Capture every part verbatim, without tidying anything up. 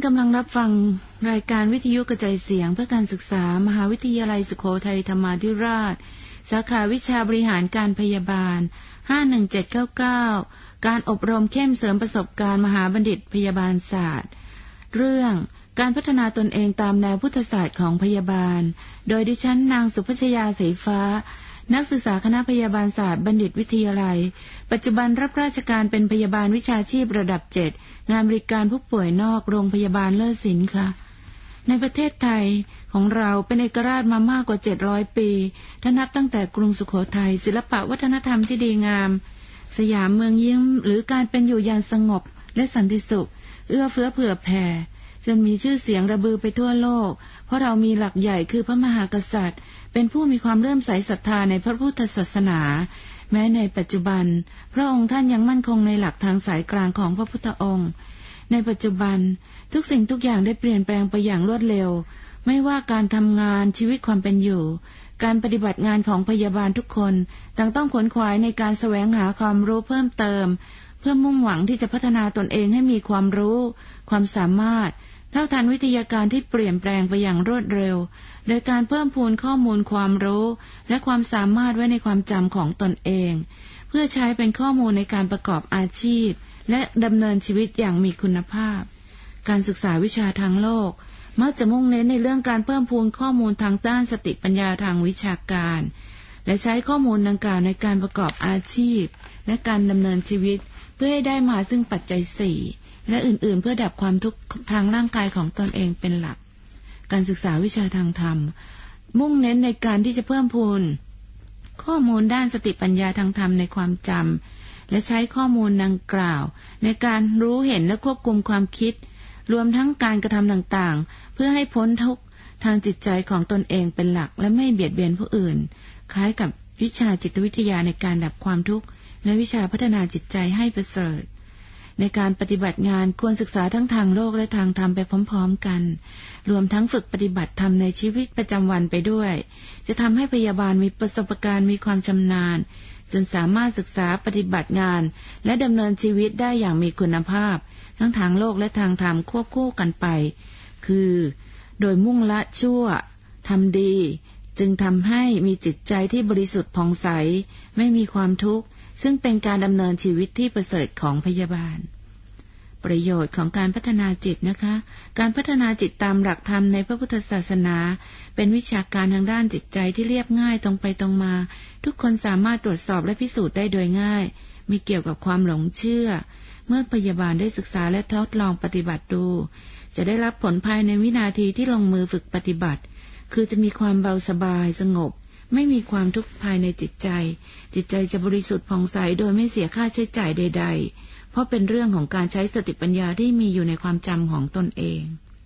กำลังรับฟังรายการวิทยุกระจายเสียงเพื่อการศึกษามหาวิทยาลัยสุโขทัยธรรมาธิราชสาขาวิชาบริหารการพยาบาลห้าหนึ่งเจ็ดเก้าเก้าการอบรมเข้มเสริมประสบการณ์มหาบัณฑิตพยาบาลศาสตร์เรื่องการพัฒนาตนเองตามแนวพุทธศาสตร์ของพยาบาลโดยดิฉันนางสุภชยาศรีฟ้านักศึกษาคณะพยาบาลศาสตร์บัณฑิตวิทยาลัยปัจจุบันรับราชการเป็นพยาบาลวิชาชีพระดับเจ็ดงานบริการผู้ป่วยนอกโรงพยาบาลเลิศศิลป์ค่ะในประเทศไทยของเราเป็นเอกราชมามากกว่าเจ็ดร้อยปีถ้านับตั้งแต่กรุงสุโขทัยศิลปะวัฒนธรรมที่ดีงามสยามเมืองยิ้มหรือการเป็นอยู่อย่างสงบและสันติสุขเอื้อเฟื้อเผื่อแผ่จนมีชื่อเสียงระบือไปทั่วโลกเพราะเรามีหลักใหญ่คือพระมหากษัตริย์เป็นผู้มีความเลื่อมใสศรัทธาในพระพุทธศาสนาแม้ในปัจจุบันพระองค์ท่านยังมั่นคงในหลักทางสายกลางของพระพุทธองค์ในปัจจุบันทุกสิ่งทุกอย่างได้เปลี่ยนแปลงไปอย่างรวดเร็วไม่ว่าการทำงานชีวิตความเป็นอยู่การปฏิบัติงานของพยาบาลทุกคนต่างต้องขวนขวายในการแสวงหาความรู้เพิ่มเติมเพื่อมุ่งหวังที่จะพัฒนาตนเองให้มีความรู้ความสามารถเท่าทันวิทยาการที่เปลี่ยนแปลงไปอย่างรวดเร็วโดยการเพิ่มพูนข้อมูลความรู้และความสามารถไว้ในความจำของตนเองเพื่อใช้เป็นข้อมูลในการประกอบอาชีพและดำเนินชีวิตอย่างมีคุณภาพการศึกษาวิชาทางโลกมักจะมุ่งเน้นในเรื่องการเพิ่มพูนข้อมูลทางด้านสติปัญญาทางวิชาการและใช้ข้อมูลดังกล่าวในการประกอบอาชีพและการดำเนินชีวิตเพื่อให้ได้มาซึ่งปัจจัยสี่และอื่นๆเพื่อดับความทุกข์ทางร่างกายของตนเองเป็นหลักการศึกษาวิชาทางธรรมมุ่งเน้นในการที่จะเพิ่มพูนข้อมูลด้านสติปัญญาทางธรรมในความจำและใช้ข้อมูลดังกล่าวในการรู้เห็นและควบคุมความคิดรวมทั้งการกระทำต่างๆเพื่อให้พ้นทุกข์ทางจิตใจของตนเองเป็นหลักและไม่เบียดเบียนผู้อื่นคล้ายกับวิชาจิตวิทยาในการดับความทุกข์และวิชาพัฒนาจิตใจให้ประเสริฐในการปฏิบัติงานควรศึกษาทั้งทางโลกและทางธรรมไปพร้อมๆกันรวมทั้งฝึกปฏิบัติธรรมในชีวิตประจำวันไปด้วยจะทำให้พยาบาลมีประสบการณ์มีความชำนาญจนสามารถศึกษาปฏิบัติงานและดำเนินชีวิตได้อย่างมีคุณภาพทั้งทางโลกและทางธรรมควบคู่กันไปคือโดยมุ่งละชั่วทำดีจึงทำให้มีจิตใจที่บริสุทธิ์ผ่องใสไม่มีความทุกข์ซึ่งเป็นการดำเนินชีวิตที่ประเสริฐของพยาบาลประโยชน์ของการพัฒนาจิตนะคะการพัฒนาจิตตามหลักธรรมในพระพุทธศาสนาเป็นวิชาการทางด้านจิตใจที่เรียบง่ายตรงไปตรงมาทุกคนสามารถตรวจสอบและพิสูจน์ได้โดยง่ายไม่เกี่ยวกับความหลงเชื่อเมื่อพยาบาลได้ศึกษาและทดลองปฏิบัติดูจะได้รับผลภายในวินาทีที่ลงมือฝึกปฏิบัติคือจะมีความเบาสบายสงบไม่มีความทุกข์ภายในจิตใจจิตใจจะบริสุทธิ์ผ่องใสโดยไม่เสียค่าใช้จ่ายใดๆเพราะเป็นเรื่องของการใช้สติปัญญาที่มีอยู่ในความจำของตนเอง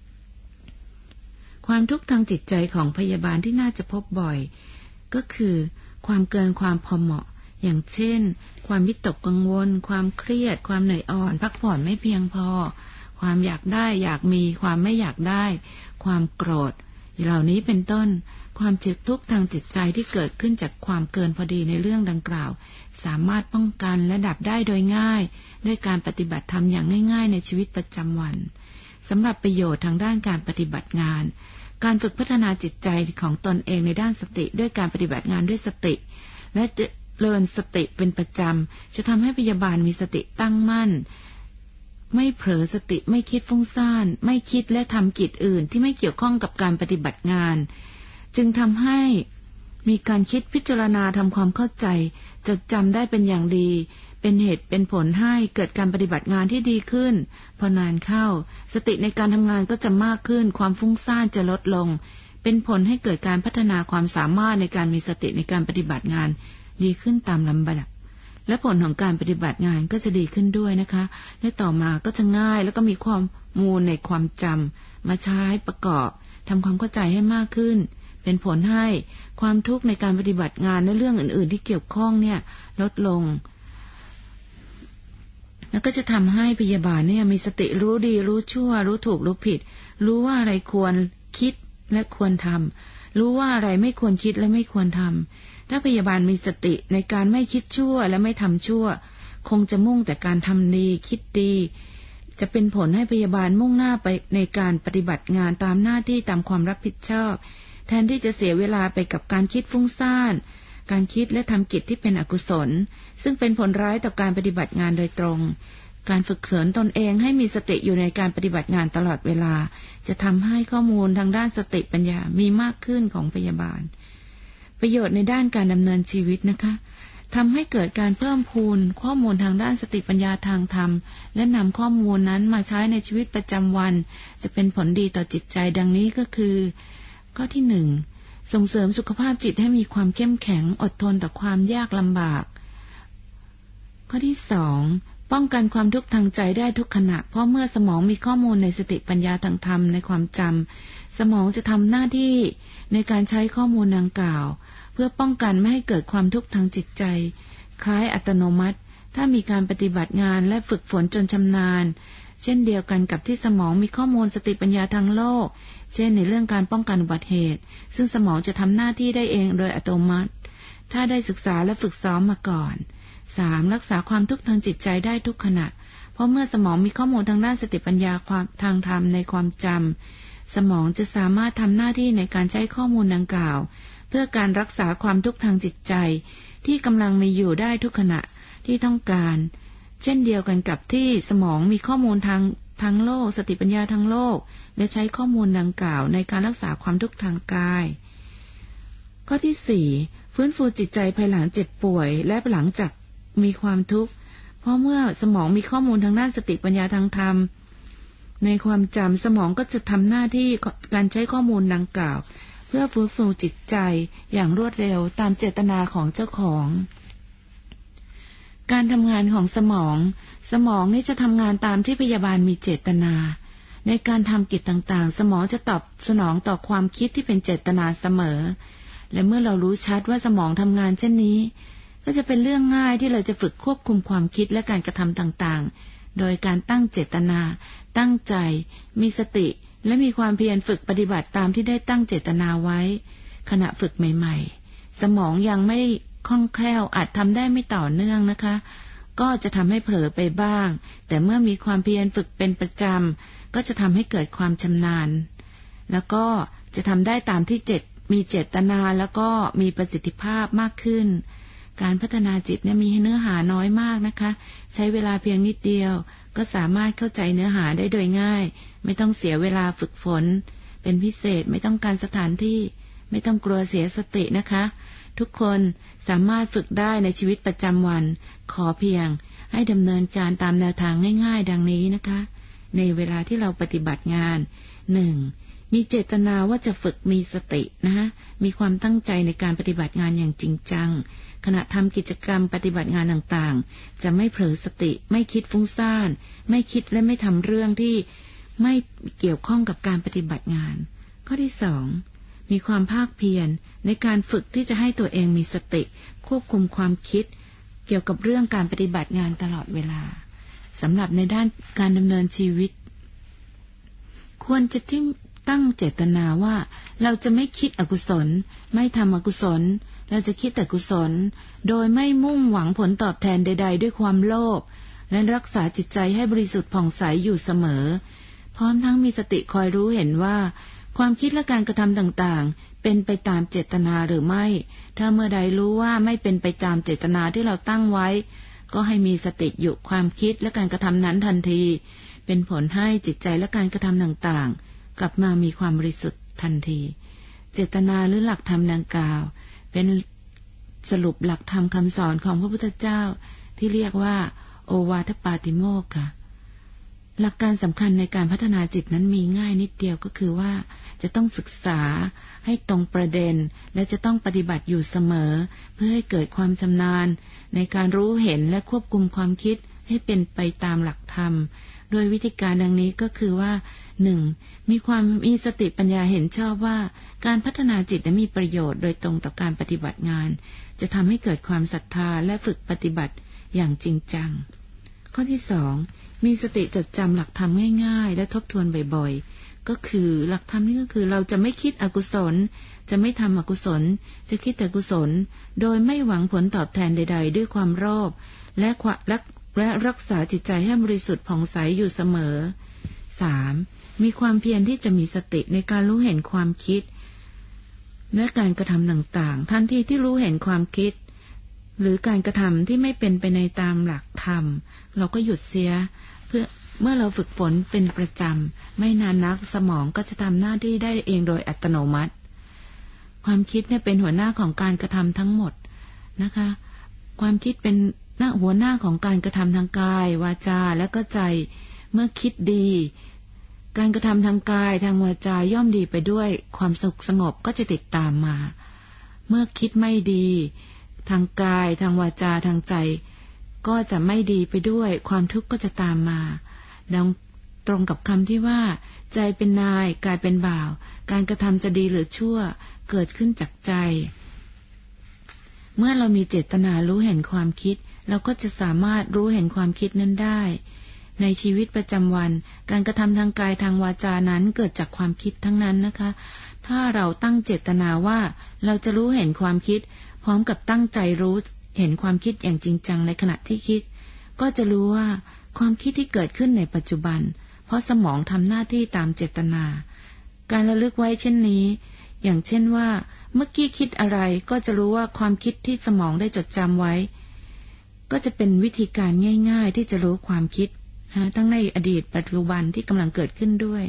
ความทุกข์ทางจิตใจของพยาบาลที่น่าจะพบบ่อยก็คือความเกินความพอเหมาะอย่างเช่นความวิตกกังวลความเครียดความเหนื่อยอ่อนพักผ่อนไม่เพียงพอความอยากได้อยากมีความไม่อยากได้ความโกรธเหล่านี้เป็นต้นความเจ็บทุกข์ทางจิตใจที่เกิดขึ้นจากความเกินพอดีในเรื่องดังกล่าวสามารถป้องกันและดับได้โดยง่ายด้วยการปฏิบัติธรรมอย่างง่ายๆในชีวิตประจำวันสำหรับประโยชน์ทางด้านการปฏิบัติงานการฝึกพัฒนาจิตใจของตนเองในด้านสติด้วยการปฏิบัติงานด้วยสติและเจริญสติเป็นประจำจะทำให้พยาบาลมีสติตั้งมั่นไม่เผลอสติไม่คิดฟุ้งซ่านไม่คิดและทำกิจอื่นที่ไม่เกี่ยวข้องกับการปฏิบัติงานจึงทำให้มีการคิดพิจารณาทำความเข้าใจจดจำได้เป็นอย่างดีเป็นเหตุเป็นผลให้เกิดการปฏิบัติงานที่ดีขึ้นพอนานเข้าสติในการทำงานก็จะมากขึ้นความฟุ้งซ่านจะลดลงเป็นผลให้เกิดการพัฒนาความสามารถในการมีสติในการปฏิบัติงานดีขึ้นตามลำดับและผลของการปฏิบัติงานก็จะดีขึ้นด้วยนะคะและต่อมาก็จะง่ายแล้วก็มีความมูลในความจำมาใช้ประกอบทำความเข้าใจให้มากขึ้นเป็นผลให้ความทุกข์ในการปฏิบัติงานในเรื่องอื่นๆที่เกี่ยวข้องเนี่ยลดลงแล้วก็จะทำให้พยาบาลเนี่ยมีสติรู้ดีรู้ชั่วรู้ถูกรู้ผิดรู้ว่าอะไรควรคิดและควรทำรู้ว่าอะไรไม่ควรคิดและไม่ควรทำถ้าพยาบาลมีสติในการไม่คิดชั่วและไม่ทำชั่วคงจะมุ่งแต่การทำดีคิดดีจะเป็นผลให้พยาบาลมุ่งหน้าไปในการปฏิบัติงานตามหน้าที่ตามความรับผิดชอบแทนที่จะเสียเวลาไปกับการคิดฟุ้งซ่านการคิดและทำกิจที่เป็นอกุศลซึ่งเป็นผลร้ายต่อการปฏิบัติงานโดยตรงการฝึกฝนตนเองให้มีสติอยู่ในการปฏิบัติงานตลอดเวลาจะทำให้ข้อมูลทางด้านสติปัญญามีมากขึ้นของพยาบาลประโยชน์ในด้านการดำเนินชีวิตนะคะทำให้เกิดการเพิ่มพูนข้อมูลทางด้านสติปัญญาทางธรรมและนำข้อมูลนั้นมาใช้ในชีวิตประจำวันจะเป็นผลดีต่อจิตใจดังนี้ก็คือข้อที่หนึ่งส่งเสริมสุขภาพจิตให้มีความเข้มแข็งอดทนต่อความยากลำบากข้อที่สองป้องกันความทุกข์ทางใจได้ทุกขณะเพราะเมื่อสมองมีข้อมูลในสติปัญญาทางธรรมในความจำสมองจะทำหน้าที่ในการใช้ข้อมูลดังกล่าวเพื่อป้องกันไม่ให้เกิดความทุกข์ทางจิตใจคล้ายอัตโนมัติถ้ามีการปฏิบัติงานและฝึกฝนจนชำนาญเช่นเดียวกันกับที่สมองมีข้อมูลสติปัญญาทางโลกเช่นในเรื่องการป้องกันอุบัติเหตุซึ่งสมองจะทำหน้าที่ได้เองโดยอัตโนมัติถ้าได้ศึกษาและฝึกซ้อมมาก่อนสามรักษาความทุกข์ทางจิตใจได้ทุกขณะเพราะเมื่อสมองมีข้อมูลทางด้านสติปัญญาความทางธรรมในความจำสมองจะสามารถทำหน้าที่ในการใช้ข้อมูลดังกล่าวเพื่อการรักษาความทุกข์ทางจิตใจที่กำลังมีอยู่ได้ทุกขณะที่ต้องการเช่นเดียวกันกับที่สมองมีข้อมูลทางทางโลกสติปัญญาทางโลกและใช้ข้อมูลดังกล่าวในการรักษาความทุกข์ทางกายข้อที่สี่ฟื้นฟูจิตใจภายหลังเจ็บป่วยและหลังจากมีความทุกข์เพราะเมื่อสมองมีข้อมูลทางด้านสติปัญญาทางธรรมในความจำสมองก็จะทำหน้าที่การใช้ข้อมูลดังกล่าวเพื่อฟื้นฟูจิตใจอย่างรวดเร็วตามเจตนาของเจ้าของการทำงานของสมองสมองนี่จะทำงานตามที่พยาบาลมีเจตนาในการทำกิจต่างๆสมองจะตอบสนองต่อความคิดที่เป็นเจตนาเสมอและเมื่อเรารู้ชัดว่าสมองทำงานเช่นนี้ก็จะเป็นเรื่องง่ายที่เราจะฝึกควบคุมความคิดและการกระทำต่างๆโดยการตั้งเจตนาตั้งใจมีสติและมีความเพียรฝึกปฏิบัติตามที่ได้ตั้งเจตนาไว้ขณะฝึกใหม่ๆสมองยังไม่คล่องแคล่วอาจทำได้ไม่ต่อเนื่องนะคะก็จะทำให้เผลอไปบ้างแต่เมื่อมีความเพียรฝึกเป็นประจำก็จะทำให้เกิดความชำนาญแล้วก็จะทำได้ตามที่เจตมีเจตนาแล้วก็มีประสิทธิภาพมากขึ้นการพัฒนาจิตเนี่ยมีเนื้อหาน้อยมากนะคะใช้เวลาเพียงนิดเดียวก็สามารถเข้าใจเนื้อหาได้โดยง่ายไม่ต้องเสียเวลาฝึกฝนเป็นพิเศษไม่ต้องการสถานที่ไม่ต้องกลัวเสียสตินะคะทุกคนสามารถฝึกได้ในชีวิตประจำวันขอเพียงให้ดำเนินการตามแนวทางง่ายๆดังนี้นะคะในเวลาที่เราปฏิบัติงานหนึ่งมีเจตนาว่าจะฝึกมีสตินะมีความตั้งใจในการปฏิบัติงานอย่างจริงจังขณะทำกิจกรรมปฏิบัติงานต่างๆจะไม่เผลอสติไม่คิดฟุ้งซ่านไม่คิดและไม่ทำเรื่องที่ไม่เกี่ยวข้องกับการปฏิบัติงานข้อที่สองมีความภาคเพียรในการฝึกที่จะให้ตัวเองมีสติควบคุมความคิดเกี่ยวกับเรื่องการปฏิบัติงานตลอดเวลาสำหรับในด้านการดำเนินชีวิตควรจะที่ตั้งเจตนาว่าเราจะไม่คิดอกุศลไม่ทำอกุศลเราจะคิดแต่กุศลโดยไม่มุ่งหวังผลตอบแทนใดๆด้วยความโลภและรักษาจิตใจให้บริสุทธิ์ผ่องใสอยู่เสมอพร้อมทั้งมีสติคอยรู้เห็นว่าความคิดและการกระทำต่างๆเป็นไปตามเจตนาหรือไม่ถ้าเมื่อใดรู้ว่าไม่เป็นไปตามเจตนาที่เราตั้งไว้ก็ให้มีสติหยุดความคิดและการกระทำนั้นทันทีเป็นผลให้จิตใจและการกระทำต่างๆกลับมามีความบริสุทธิ์ทันทีเจตนาหรือหลักธรรมดังกล่าวเป็นสรุปหลักธรรมคำสอนของพระพุทธเจ้าที่เรียกว่าโอวาทปาติโมกข์ค่ะหลักการสำคัญในการพัฒนาจิตนั้นมีง่ายนิดเดียวก็คือว่าจะต้องศึกษาให้ตรงประเด็นและจะต้องปฏิบัติอยู่เสมอเพื่อให้เกิดความชำนาญในการรู้เห็นและควบคุมความคิดให้เป็นไปตามหลักธรรมโดยวิธีการดังนี้ก็คือว่าหนึ่งมีความมีสติปัญญาเห็นชอบว่าการพัฒนาจิตมีประโยชน์โดยตรงต่อการปฏิบัติงานจะทำให้เกิดความศรัทธาและฝึกปฏิบัติอย่างจริงจังข้อที่สองมีสติจดจำหลักธรรมง่ายๆและทบทวนบ่อยๆก็คือหลักธรรมนี้ก็คือเราจะไม่คิดอกุศลจะไม่ทำอกุศลจะคิดแต่กุศลโดยไม่หวังผลตอบแทนใดๆด้วยความโลภและและและรักษาจิตใจให้บริสุทธิ์ผ่องใสอยู่เสมอ สาม มีความเพียรที่จะมีสติในการรู้เห็นความคิดและการกระทำต่างๆทันทีที่รู้เห็นความคิดหรือการกระทำที่ไม่เป็นไปในตามหลักธรรมเราก็หยุดเสียเพื่อเมื่อเราฝึกฝนเป็นประจำไม่นานนักสมองก็จะทำหน้าที่ได้เองโดยอัตโนมัติความคิดเนี่ยเป็นหัวหน้าของการกระทำทั้งหมดนะคะความคิดเป็นหน้าหัวหน้าของการกระทำทางกายวาจาและก็ใจเมื่อคิดดีการกระทำทางกายทางวาจาย่อมดีไปด้วยความสุขสงบก็จะติดตามมาเมื่อคิดไม่ดีทางกายทางวาจาทางใจก็จะไม่ดีไปด้วยความทุกข์ก็จะตามมาดังตรงกับคำที่ว่าใจเป็นนายกายเป็นบ่าวการกระทำจะดีหรือชั่วเกิดขึ้นจากใจเมื่อเรามีเจตนารู้เห็นความคิดเราก็จะสามารถรู้เห็นความคิดนั้นได้ในชีวิตประจำวันการกระทำทางกายทางวาจานั้นเกิดจากความคิดทั้งนั้นนะคะถ้าเราตั้งเจตนาว่าเราจะรู้เห็นความคิดพร้อมกับตั้งใจรู้เห็นความคิดอย่างจริงจังในขณะที่คิดก็จะรู้ว่าความคิดที่เกิดขึ้นในปัจจุบันเพราะสมองทำหน้าที่ตามเจตนาการระลึกไว้เช่นนี้อย่างเช่นว่าเมื่อกี้คิดอะไรก็จะรู้ว่าความคิดที่สมองได้จดจำไว้ก็จะเป็นวิธีการง่ายๆที่จะรู้ความคิดทั้งในอดีตปัจจุบันที่กำลังเกิดขึ้นด้วย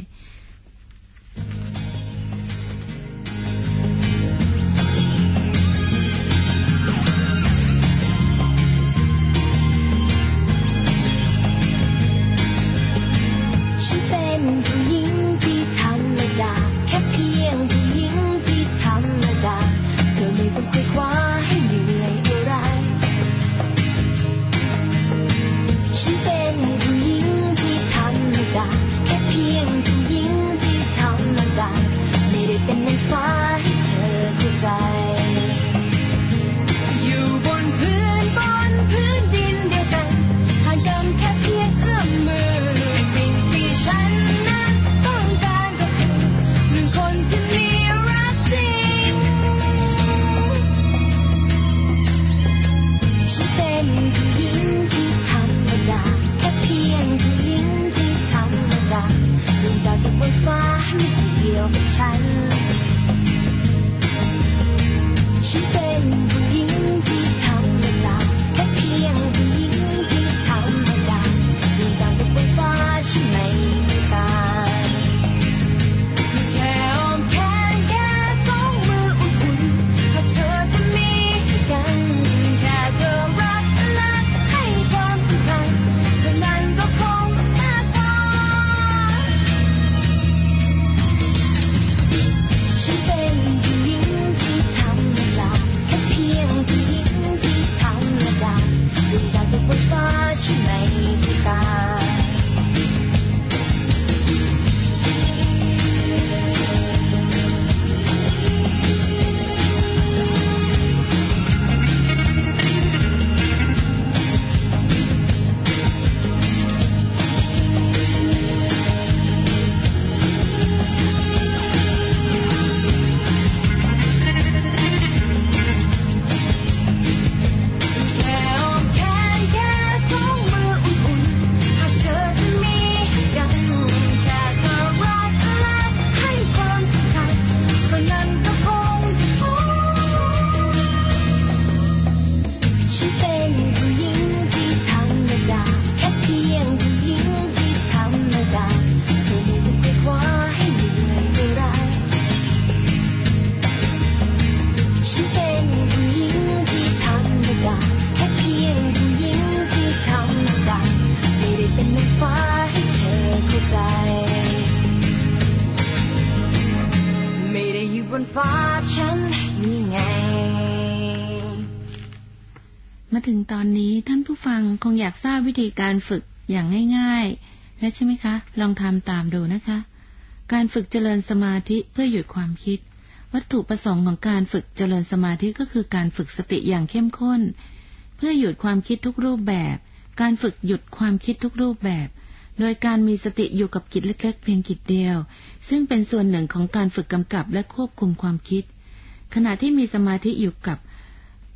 มาถึงตอนนี้ท่านผู้ฟังคงอยากทราบวิธีการฝึกอย่างง่ายๆและใช่ไหมคะลองทำตามดูนะคะการฝึกเจริญสมาธิเพื่อหยุดความคิดวัตถุประสงค์ของการฝึกเจริญสมาธิก็คือการฝึกสติอย่างเข้มข้นเพื่อหยุดความคิดทุกรูปแบบการฝึกหยุดความคิดทุกรูปแบบโดยการมีสติอยู่กับกิจเล็กๆเพียงกิจเดียวซึ่งเป็นส่วนหนึ่งของการฝึกกำกับและควบคุมความคิดขณะที่มีสมาธิอยู่กับ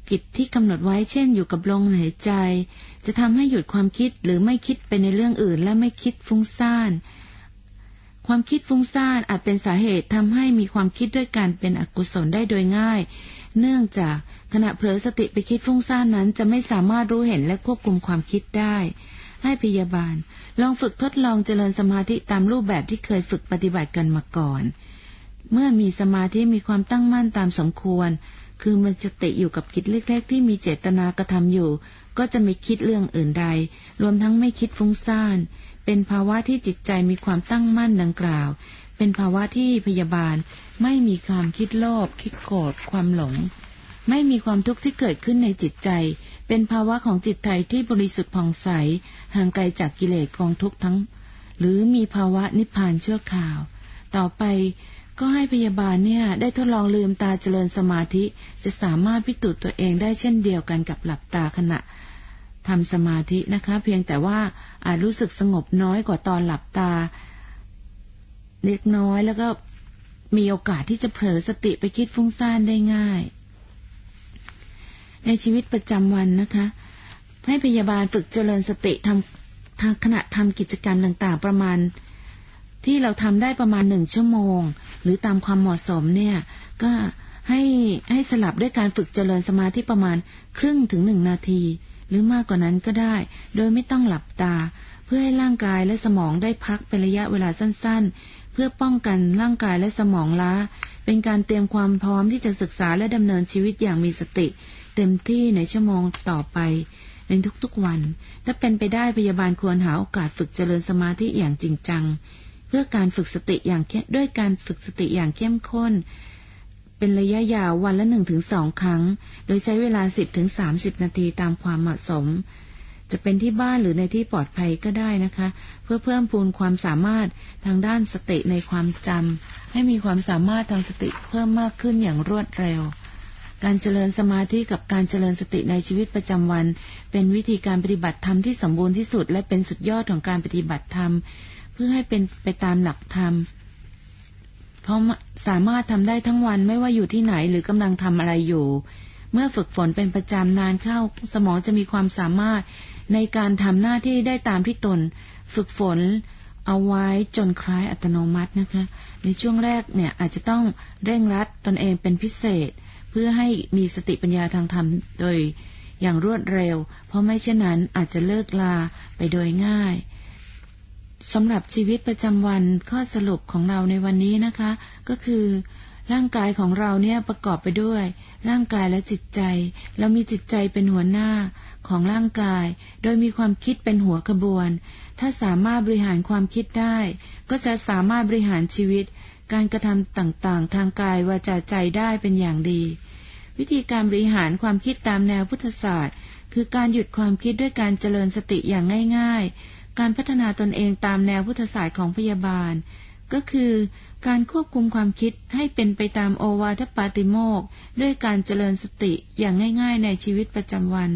กิจที่กำหนดไว้เช่นอยู่กับลมหายใจจะทำให้หยุดความคิดหรือไม่คิดไปในเรื่องอื่นและไม่คิดฟุ้งซ่านความคิดฟุ้งซ่านอาจเป็นสาเหตุทำให้มีความคิดด้วยการเป็นอกุศลได้โดยง่ายเนื่องจากขณะเผลอสติไปคิดฟุ้งซ่านนั้นจะไม่สามารถรู้เห็นและควบคุมความคิดได้ให้พยาบาลลองฝึกทดลองเจริญสมาธิตามรูปแบบที่เคยฝึกปฏิบัติกันมาก่อนเมื่อมีสมาธิมีความตั้งมั่นตามสมควรคือมันสติอยู่กับกิจเล็กๆที่มีเจตนากระทำอยู่ก็จะไม่คิดเรื่องอื่นใดรวมทั้งไม่คิดฟุ้งซ่านเป็นภาวะที่จิตใจมีความตั้งมั่นดังกล่าวเป็นภาวะที่พยาบาลไม่มีความคิดโลภคิดโกรธความหลงไม่มีความทุกข์ที่เกิดขึ้นในจิตใจเป็นภาวะของจิตใจที่บริสุทธิ์ผ่องใสห่างไกลจากกิเลสกองทุกข์ทั้งหรือมีภาวะนิพพานชั่วคราวต่อไปก็ให้พยาบาลเนี่ยได้ทดลองลืมตาเจริญสมาธิจะสามารถพิสูจน์ตัวเองได้เช่นเดียวกันกับหลับตาขณะทำสมาธินะคะเพียงแต่ว่าอาจรู้สึกสงบน้อยกว่าตอนหลับตาเล็กน้อยแล้วก็มีโอกาสที่จะเผลอสติไปคิดฟุ้งซ่านได้ง่ายในชีวิตประจำวันนะคะให้พยาบาลฝึกเจริญสติทำทางขณะทำกิจกรรมต่างๆประมาณที่เราทำได้ประมาณหนึ่งชั่วโมงหรือตามความเหมาะสมเนี่ยก็ให้ให้สลับด้วยการฝึกเจริญสมาธิประมาณครึ่งถึงหนึ่งนาทีหรือมากกว่านั้นก็ได้โดยไม่ต้องหลับตาเพื่อให้ร่างกายและสมองได้พักเป็นระยะเวลาสั้นๆเพื่อป้องกันร่างกายและสมองล้าเป็นการเตรียมความพร้อมที่จะศึกษาและดำเนินชีวิตอย่างมีสติเต็มที่ในชั่วโมงต่อไปในทุกๆวันถ้าเป็นไปได้พยาบาลควรหาโอกาสฝึกเจริญสมาธิอย่างจริงจังเพื่อการฝึกสติอย่างด้วยการฝึกสติอย่างเข้มข้นเป็นระยะยาววันละ หนึ่งถึงสอง ครั้งโดยใช้เวลา สิบถึงสามสิบ นาทีตามความเหมาะสมจะเป็นที่บ้านหรือในที่ปลอดภัยก็ได้นะคะเพื่อเพิ่มพูนความสามารถทางด้านสติในความจำให้มีความสามารถทางสติเพิ่มมากขึ้นอย่างรวดเร็วการเจริญสมาธิกับการเจริญสติในชีวิตประจำวันเป็นวิธีการปฏิบัติธรรมที่สมบูรณ์ที่สุดและเป็นสุดยอดของการปฏิบัติธรรมเพื่อให้เป็นไปตามหลักธรรมเพราะสามารถทำได้ทั้งวันไม่ว่าอยู่ที่ไหนหรือกำลังทำอะไรอยู่เมื่อฝึกฝนเป็นประจำนานเข้าสมองจะมีความสามารถในการทำหน้าที่ได้ตามที่ตนฝึกฝนเอาไว้จนคล้ายอัตโนมัตินะคะในช่วงแรกเนี่ยอาจจะต้องเร่งรัดตนเองเป็นพิเศษเพื่อให้มีสติปัญญาทางธรรมโดยอย่างรวดเร็วเพราะไม่เช่นนั้นอาจจะเลิกลาไปโดยง่ายสำหรับชีวิตประจำวันข้อสรุปของเราในวันนี้นะคะก็คือร่างกายของเราเนี่ยประกอบไปด้วยร่างกายและจิตใจเรามีจิตใจเป็นหัวหน้าของร่างกายโดยมีความคิดเป็นหัวขบวนถ้าสามารถบริหารความคิดได้ก็จะสามารถบริหารชีวิตการกระทำต่างๆทางกายวาจาใจได้เป็นอย่างดีวิธีการบริหารความคิดตามแนวพุทธศาสตร์คือการหยุดความคิดด้วยการเจริญสติอย่างง่ายๆการพัฒนาตนเองตามแนวพุทธศาสตร์ของพยาบาลก็คือการควบคุมความคิดให้เป็นไปตามโอวาทปาติโมกข์ด้วยการเจริญสติอย่างง่ายๆในชีวิตประจำวัน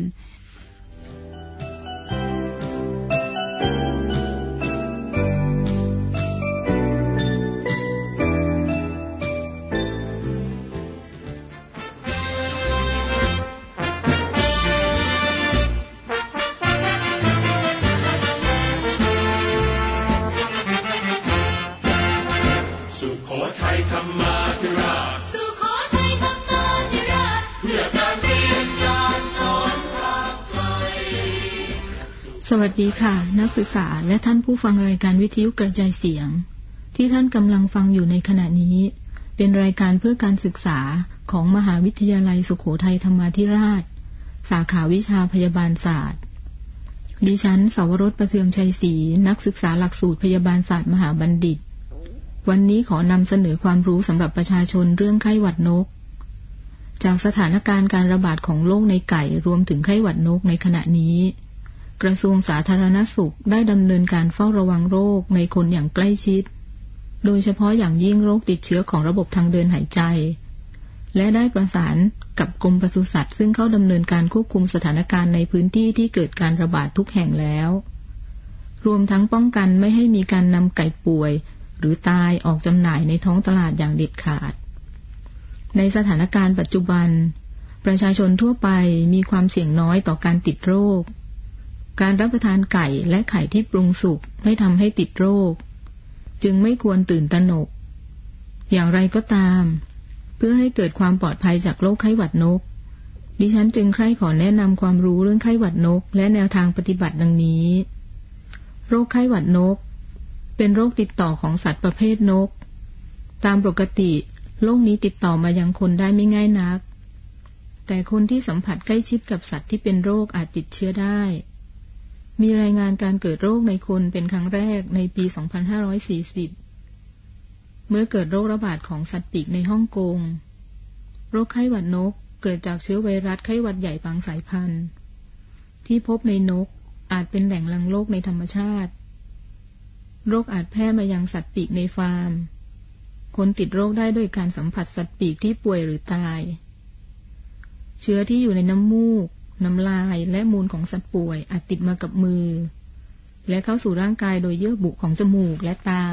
สวัสดีค่ะนักศึกษาและท่านผู้ฟังรายการวิทยุกระจายเสียงที่ท่านกำลังฟังอยู่ในขณะนี้เป็นรายการเพื่อการศึกษาของมหาวิทยาลัยสุโขทัยธรรมาธิราชสาขาวิชาพยาบาลศาสตร์ดิฉันสวรสประเทืองชัยศรีนักศึกษาหลักสูตรพยาบาลศาสตร์มหาบัณฑิตวันนี้ขอนำเสนอความรู้สำหรับประชาชนเรื่องไข้หวัดนกจากสถานการณ์การระบาดของโรคในไก่รวมถึงไข้หวัดนกในขณะนี้กระทรวงสาธารณสุขได้ดำเนินการเฝ้าระวังโรคในคนอย่างใกล้ชิดโดยเฉพาะอย่างยิ่งโรคติดเชื้อของระบบทางเดินหายใจและได้ประสานกับกรมปศุสัตว์ซึ่งเข้าดำเนินการควบคุมสถานการณ์ในพื้นที่ที่เกิดการระบาดทุกแห่งแล้วรวมทั้งป้องกันไม่ให้มีการนำไก่ป่วยหรือตายออกจำหน่ายในท้องตลาดอย่างเด็ดขาดในสถานการณ์ปัจจุบันประชาชนทั่วไปมีความเสี่ยงน้อยต่อการติดโรคการรับประทานไก่และไข่ที่ปรุงสุกไม่ทำให้ติดโรคจึงไม่ควรตื่นตระหนกอย่างไรก็ตามเพื่อให้เกิดความปลอดภัยจากโรคไข้หวัดนกดิฉันจึงใคร่ขอแนะนำความรู้เรื่องไข้หวัดนกและแนวทางปฏิบัติดังนี้โรคไข้หวัดนกเป็นโรคติดต่อของสัตว์ประเภทนกตามปกติโรคนี้ติดต่อมายังคนได้ไม่ง่ายนักแต่คนที่สัมผัสใกล้ชิดกับสัตว์ที่เป็นโรคอาจติดเชื้อได้มีรายงานการเกิดโรคในคนเป็นครั้งแรกในปี สองพันห้าร้อยสี่สิบ เมื่อเกิดโรคระบาดของสัตว์ปีกในฮ่องกงโรคไข้หวัดนกเกิดจากเชื้อไวรัสไข้หวัดใหญ่บางสายพันธุ์ที่พบในนกอาจเป็นแหล่งรังโรคในธรรมชาติโรคอาจแพร่มายังสัตว์ปีกในฟาร์มคนติดโรคได้โดยการสัมผัสสัตว์ปีกที่ป่วยหรือตายเชื้อที่อยู่ในน้ำมูกน้ำลายและมูลของสัตว์ป่วยอาจติดมากับมือและเข้าสู่ร่างกายโดยเยื่อบุของจมูกและตา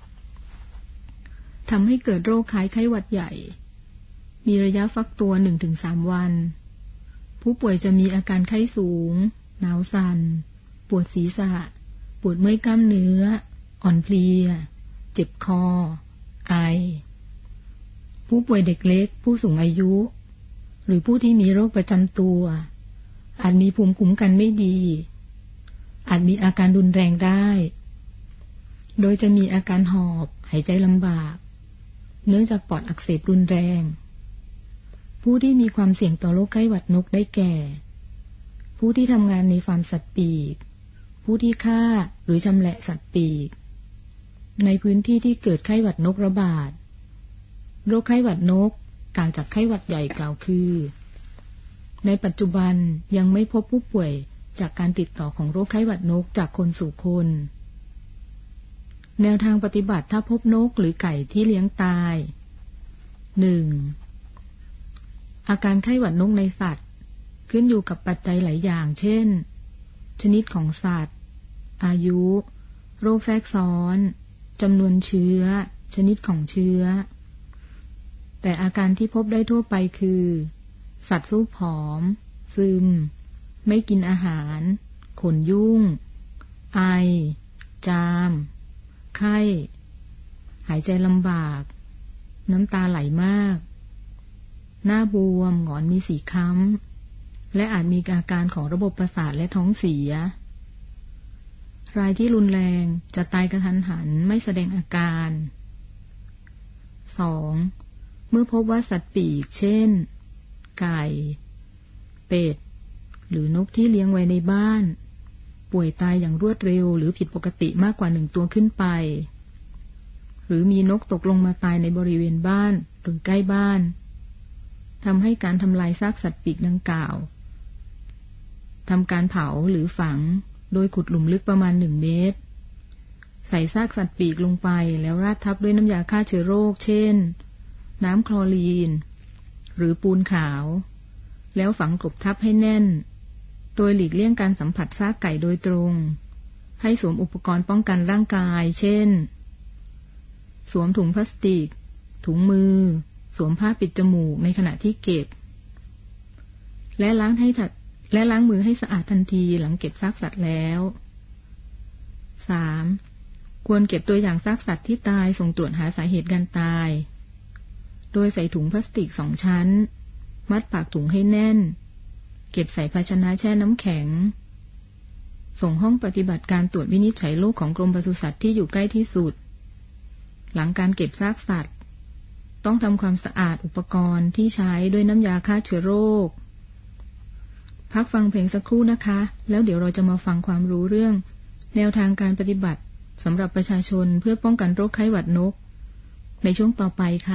ทำให้เกิดโรคคล้ายไข้หวัดใหญ่มีระยะฟักตัว หนึ่งถึงสาม วันผู้ป่วยจะมีอาการไข้สูงหนาวสั่นปวดศีรษะปวดเมื่อยกล้ามเนื้ออ่อนเพลียเจ็บคอไอผู้ป่วยเด็กเล็กผู้สูงอายุหรือผู้ที่มีโรคประจำตัวอาจมีภูมิคุ้มกันไม่ดีอาจมีอาการรุนแรงได้โดยจะมีอาการหอบหายใจลำบากเนื่องจากปอดอักเสบรุนแรงผู้ที่มีความเสี่ยงต่อโรคไข้หวัดนกได้แก่ผู้ที่ทำงานในฟาร์มสัตว์ปีกผู้ที่ฆ่าหรือชำแหละสัตว์ปีกในพื้นที่ที่เกิดไข้หวัดนกระบาดโรคไข้หวัดนกต่างจากไข้หวัดใหญ่กล่าวคือในปัจจุบันยังไม่พบผู้ป่วยจากการติดต่อของโรคไข้หวัดนกจากคนสู่คนแนวทางปฏิบัติถ้าพบนกหรือไก่ที่เลี้ยงตาย หนึ่ง อาการไข้หวัดนกในสัตว์ขึ้นอยู่กับปัจจัยหลายอย่างเช่นชนิดของสัตว์อายุโรคแทรกซ้อนจำนวนเชื้อชนิดของเชื้อแต่อาการที่พบได้ทั่วไปคือสัตว์สู้ผอมซึมไม่กินอาหารขนยุ่งไอจามไข้หายใจลำบากน้ำตาไหลมากหน้าบวมหงอนมีสีค้ำและอาจมีอาการของระบบประสาทและท้องเสียรายที่รุนแรงจะตายกระทันหันไม่แสดงอาการ สอง เมื่อพบว่าสัตว์ปีกเช่นไก่เป็ดหรือนกที่เลี้ยงไว้ในบ้านป่วยตายอย่างรวดเร็วหรือผิดปกติมากกว่าหนึ่งตัวขึ้นไปหรือมีนกตกลงมาตายในบริเวณบ้านหรือใกล้บ้านทำให้การทำลายซากสัตว์ปีกดังกล่าวทำการเผาหรือฝังโดยขุดหลุมลึกประมาณหนึ่งเมตรใส่ซากสัตว์ปีกลงไปแล้วราดทับด้วยน้ำยาฆ่าเชื้อโรคเช่นน้ำคลอรีนหรือปูนขาวแล้วฝังกลบทับให้แน่นโดยหลีกเลี่ยงการสัมผัสซากไก่โดยตรงให้สวมอุปกรณ์ป้องกันร่างกายเช่นสวมถุงพลาสติกถุงมือสวมผ้าปิดจมูกในขณะที่เก็บและล้างให้และล้างมือให้สะอาดทันทีหลังเก็บซากสัตว์แล้ว สาม ควรเก็บตัวอย่างซากสัตว์ที่ตายส่งตรวจหาสาเหตุการตายโดยใส่ถุงพลาสติกสองชั้นมัดปากถุงให้แน่นเก็บใส่ภาชนะแช่น้ำแข็งส่งห้องปฏิบัติการตรวจวินิจฉัยโรคของกรมปศุสัตว์ที่อยู่ใกล้ที่สุดหลังการเก็บซากสัตว์ต้องทำความสะอาดอุปกรณ์ที่ใช้ด้วยน้ำยาฆ่าเชื้อโรคพักฟังเพลงสักครู่นะคะแล้วเดี๋ยวเราจะมาฟังความรู้เรื่องแนวทางการปฏิบัติสำหรับประชาชนเพื่อป้องกันโรคไข้หวัดนกในช่วงต่อไปค่ะ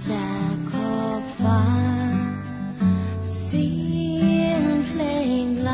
เสียงเพลง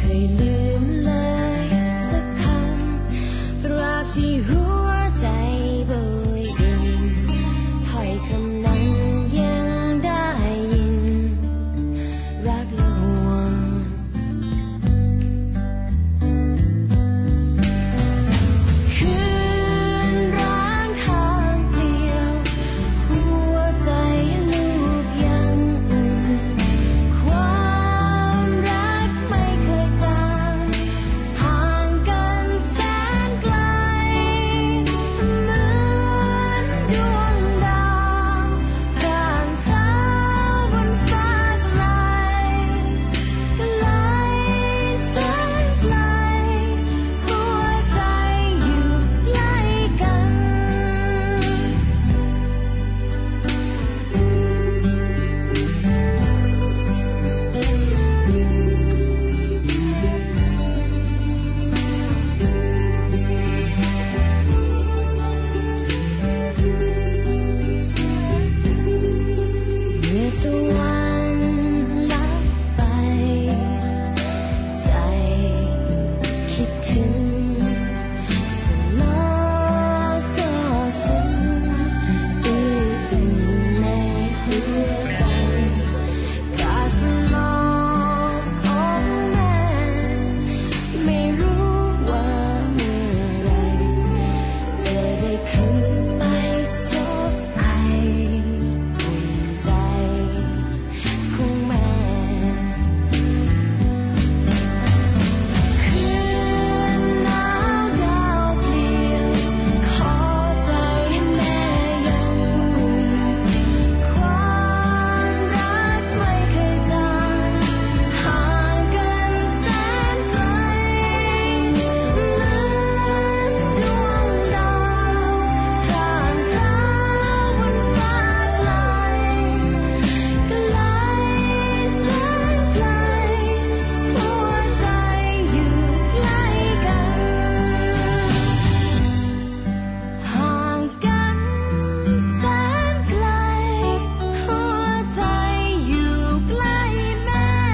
ยลืมเลยสักคำตราบที่หัวใจโบยบินถ้อยคำนั้นยังได้ยินรักและห่วงคืนร้างทางเปลี่ยวหัวใจลูกยังอุ่นความรักไม่เคยจางห่างกันแสนไกลเหมือนดวงดาวพร่างพราวบนฟ้าไกลไกลแสนไกลหัวใจอยู่ใกล้กันเมื่อตะวันลับไปใจคิดถึงสลอโซซึมอื้ออึงในหัวใจกาสมองของแม่ไม่รู้ว่าเมื่อไรจะได้คืนไปซบไออุ่นใจของแม่คืนหนาวดาวเปลี่ยวขอใจให้แม่ยังอุ่นความรักไม่เคยจางห่างกันแสนไกลเหมือนดวงดาวพร่างพราวบนฟ้าไกลไกลแสนไกลหัวใจอยู่ใกล้กันห่างกันแสนไกลหัวใจอยู่ใกล้แม่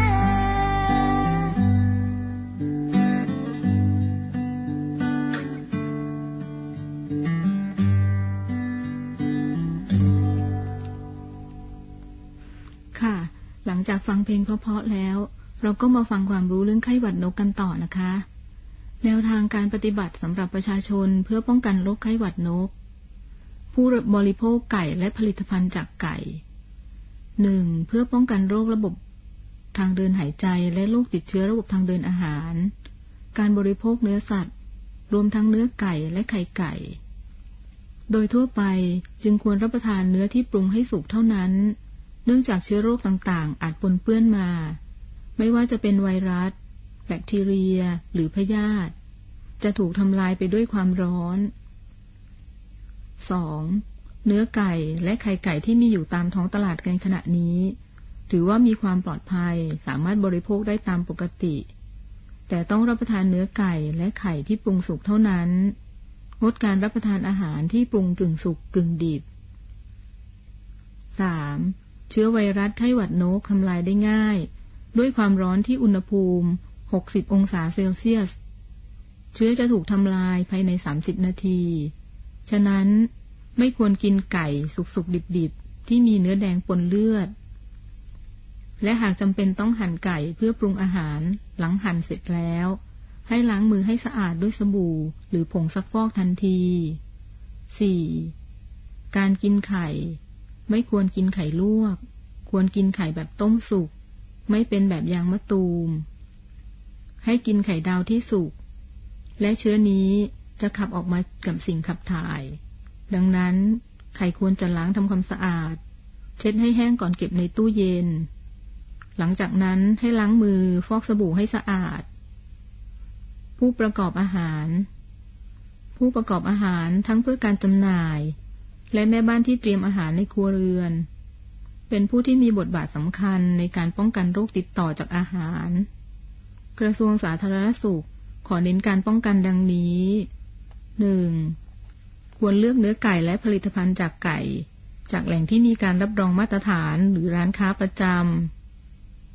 ค่ะ หลังจากฟังเพลงเพราะๆแล้ว เราก็มาฟังความรู้เรื่องไข้หวัดนกกันต่อนะคะ แนวทางการปฏิบัติสำหรับประชาชนเพื่อป้องกันโรคไข้หวัดนก ผู้บริโภคไก่และผลิตภัณฑ์จากไก่ หนึ่ง เพื่อป้องกันโรคระบบทางเดินหายใจและโรคติดเชื้อระบบทางเดินอาหาร การบริโภคเนื้อสัตว์ รวมทั้งเนื้อไก่และไข่ไก่ โดยทั่วไปจึงควรรับประทานเนื้อที่ปรุงให้สุกเท่านั้น เนื่องจากเชื้อโรคต่างๆอาจปนเปื้อนมา ไม่ว่าจะเป็นไวรัส แบคทีเรีย หรือพยาธิจะถูกทำลายไปด้วยความร้อน สอง เนื้อไก่และไข่ไก่ที่มีอยู่ตามท้องตลาดในขณะนี้ ถือว่ามีความปลอดภัยสามารถบริโภคได้ตามปกติ แต่ต้องรับประทานเนื้อไก่และไข่ที่ปรุงสุกเท่านั้น งดการรับประทานอาหารที่ปรุงกึ่งสุกกึ่งดิบ สาม เชื้อไวรัสไข้หวัดนกทำลายได้ง่ายด้วยความร้อนที่อุณหภูมิ หกสิบ องศาเซลเซียส เชื้อจะถูกทำลายภายใน สามสิบ นาที ฉะนั้นไม่ควรกินไก่สุกๆดิบๆที่มีเนื้อแดงปนเลือด และหากจำเป็นต้องหั่นไก่เพื่อปรุงอาหารหลังหั่นเสร็จแล้ว ให้ล้างมือให้สะอาดด้วยสบู่หรือผงซักฟอกทันที สี่ การกินไข่ไม่ควรกินไข่ลวก ควรกินไข่แบบต้มสุกไม่เป็นแบบยางมะตูม ให้กินไข่ดาวที่สุกและเชื้อนี้จะขับออกมากับสิ่งขับถ่าย ดังนั้นไข่ควรจะล้างทำความสะอาด เช็ดให้แห้งก่อนเก็บในตู้เย็น หลังจากนั้นให้ล้างมือฟอกสบู่ให้สะอาด ผู้ประกอบอาหาร ผู้ประกอบอาหารทั้งเพื่อการจำหน่ายและแม่บ้านที่เตรียมอาหารในครัวเรือน เป็นผู้ที่มีบทบาทสำคัญในการป้องกันโรคติดต่อจากอาหาร กระทรวงสาธารณสุขขอเน้นการป้องกันดังนี้ หนึ่ง ควรเลือกเนื้อไก่และผลิตภัณฑ์จากไก่ จากแหล่งที่มีการรับรองมาตรฐานหรือร้านค้าประจ